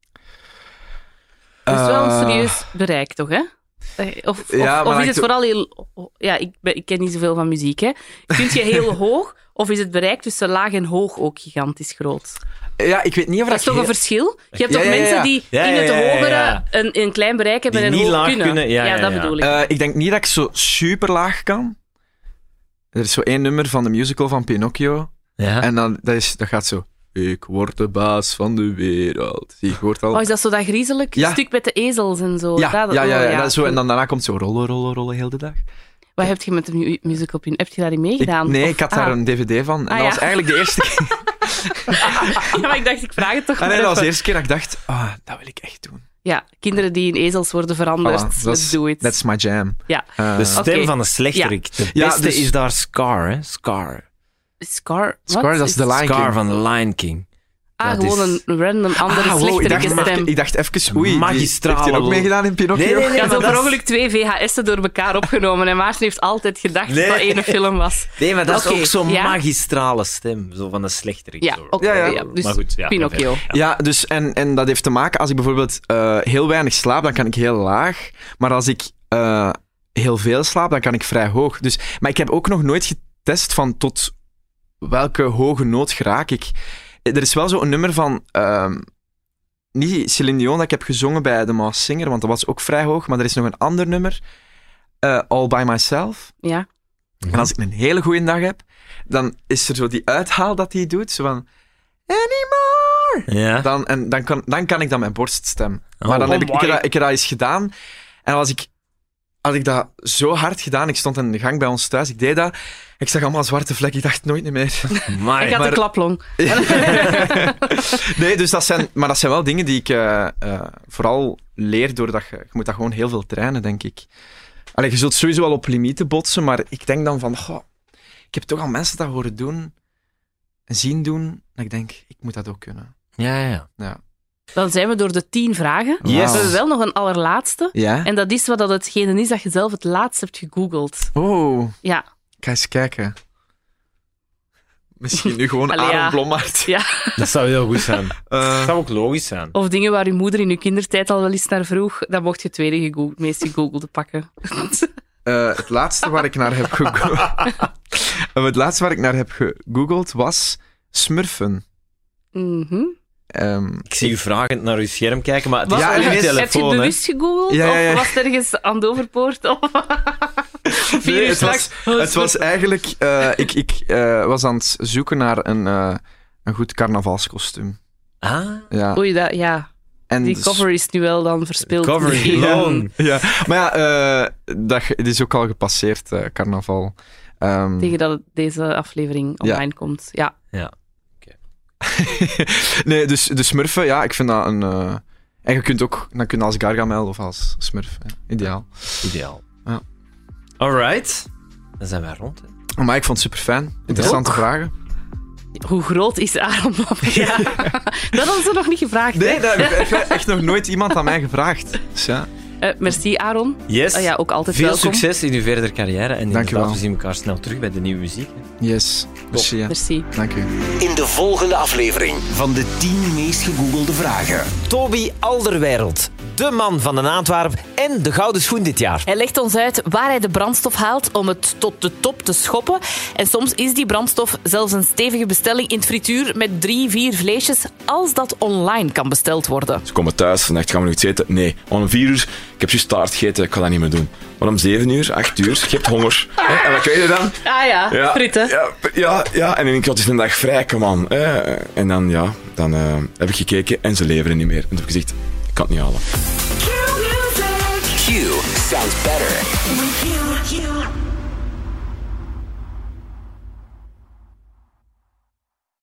Dat is wel een Uh, serieus bereik, toch, hè? Eh, Of, of, Ja, maar of is ik het doe- vooral heel... Ja, ik, ben, ik ken niet zoveel van muziek, hè. Vind je heel hoog, of is het bereik tussen laag en hoog ook gigantisch groot? Ja, ik weet niet of Dat is ik toch een heel- verschil? Je hebt Ja, toch ja, ja, mensen ja. die Ja, in het ja, ja, ja, hogere ja. Een, een klein bereik hebben Die en een niet hoog laag kunnen. kunnen, ja, ja, dat ja. bedoel ik. Uh, ik denk niet dat ik zo super laag kan. Er is zo één nummer van de musical van Pinocchio. Ja. En dan, dat, is, dat gaat zo... Ik word de baas van de wereld. Zie, je hoort al... Oh, is dat zo dat griezelig Ja. stuk met de ezels en zo? ja, Dat- ja, ja, oh, ja, dat is zo, en dan daarna komt zo rollen, rollen, rollen heel de dag. Wat heb je met de mu- musical Pin? Heb je daar niet meegedaan? Ik, nee, Of- ik had ah. daar een dvd van. En Ah, dat ja. was eigenlijk de eerste keer... Ja, maar ik dacht, ik vraag het toch Ah, maar nee, dat was de even. eerste keer dat ik dacht... Ah, dat wil ik echt doen. Ja, kinderen die in ezels worden veranderd. Voilà, dat Let's is- do it. That's my jam. Ja. Uh, De stem Oké. van de slechterik. De Ja, beste dus- is daar Scar, hè? Scar. Scar. Scar, wat? dat is de Lion Scar King. van The Lion King. Ah, dat gewoon is- een random andere Ah, wow, ik, slechterige dacht, stem. ik dacht even... Oei, die- Magistrale heeft hij ook lol. meegedaan in Pinocchio? Nee, nee, nee. Ik had maar zo per dat is- ongeluk twee V H S'en door elkaar opgenomen en Maarten heeft altijd gedacht Nee. dat dat ene film was. Nee, maar dat Oké, is ook zo'n ja. magistrale stem. Zo van de slechterik. Ja, zo. oké. Ja, ja. ja, dus Maar goed, ja, Pinocchio. ga verder. Ja, dus, en, en dat heeft te maken, als ik bijvoorbeeld uh, heel weinig slaap, dan kan ik heel laag. Maar als ik uh, heel veel slaap, dan kan ik vrij hoog. Dus, maar ik heb ook nog nooit getest van tot welke hoge noot geraak ik. Er is wel zo'n nummer van... Uh, niet Celine Dion dat ik heb gezongen bij The Masked Singer, want dat was ook vrij hoog. Maar er is nog een ander nummer. Uh, All By Myself. Ja. En als ik een hele goede dag heb, dan is er zo die uithaal dat hij doet. Zo van... Anymore! Ja. Dan, en dan, kan, dan kan ik dan mijn borststem. Oh, maar dan heb oh ik, ik, heb my. dat, ik heb dat eens gedaan. En als ik, had ik dat zo hard gedaan, ik stond in de gang bij ons thuis, ik deed dat, ik zag allemaal zwarte vlekken, ik dacht nooit niet meer. Amai. Ik had maar- een klaplong. Nee, dus dat zijn, maar dat zijn wel dingen die ik uh, uh, vooral leer doordat je, je moet dat gewoon heel veel trainen, denk ik. Allee, je zult sowieso wel op limieten botsen, maar ik denk dan van, goh, ik heb toch al mensen dat horen doen en zien doen, dat ik denk, ik moet dat ook kunnen. Ja, ja. Ja. Dan zijn we door de tien vragen. Yes. We hebben wel nog een allerlaatste. Ja? En dat is wat dat hetgene is dat je zelf het laatst hebt gegoogeld. Oh, Ja. ik ga eens kijken. Misschien nu gewoon Allee, Aaron ja. Blommaert. ja. Dat zou heel goed zijn. Uh, Dat zou ook logisch zijn. Of dingen waar je moeder in je kindertijd al wel eens naar vroeg, dan mocht je het tweede gegoogeld, meest gegoogelde pakken. Uh, het laatste waar ik naar heb gegoogeld... uh, het laatste waar ik naar heb gegoogeld was Smurfen. Mhm. Um, Ik zie u vragend naar uw scherm kijken, maar het is Was- Ja, uw er is- heb je het telefoon, hè. bewust gegoogeld? Ja, ja, ja. Of was het ergens aan de overpoort? Of... Vier nee, uur het, was, straks. Oh, het was eigenlijk... Uh, ik ik uh, was aan het zoeken naar een, uh, een goed carnavalskostuum. Ah, Ja. Oei, dat, ja. En Die dus- cover is nu wel dan verspeeld. cover is Ja. gewoon. Ja, maar ja, uh, dat, ge- het is ook al gepasseerd, uh, carnaval. Um, Tegen dat deze aflevering online komt. Ja. nee, dus de Smurfen, ja, ik vind dat een... Uh, en je kunt ook, dan kun je als Gargamel of als Smurf. Ja, ideaal. Ideaal. Ja. Alright. Dan zijn wij rond. Hè. Maar ik vond het super fijn. Interessante Ook. vragen. Hoe groot is Aaron Blommaert? Ja. Dat hadden ze nog niet gevraagd. Nee, hè? dat heb ik echt, echt nog nooit iemand aan mij gevraagd. Dus ja. Uh, merci, Aaron. Yes. Uh, ja, ook altijd Veel welkom. succes in uw verdere carrière. En Dank u wel. inderdaad, we zien elkaar snel terug bij de nieuwe muziek. Yes. Merci. hè. Merci. Dank u. In de volgende aflevering van de tien meest gegoogelde vragen. Toby Alderweireld, de man van een Antwerp en de gouden schoen dit jaar. Hij legt ons uit waar hij de brandstof haalt om het tot de top te schoppen. En soms is die brandstof zelfs een stevige bestelling in het frituur met drie, vier vleesjes, als dat online kan besteld worden. Ze komen thuis, vannacht gaan we nog iets eten. Nee, om vier uur, ik heb juist taart gegeten, ik ga dat niet meer doen. Maar om zeven uur, acht uur, je hebt honger. Hè? En wat weet je dan? Ah ja, Ja, fritten. ja, ja, ja, en ik had dus een dag vrij, come on. Hè? En dan, ja, dan uh, heb ik gekeken en ze leveren niet meer. En toen heb ik gezegd, ik kan het niet halen. Q sounds better. With you, you.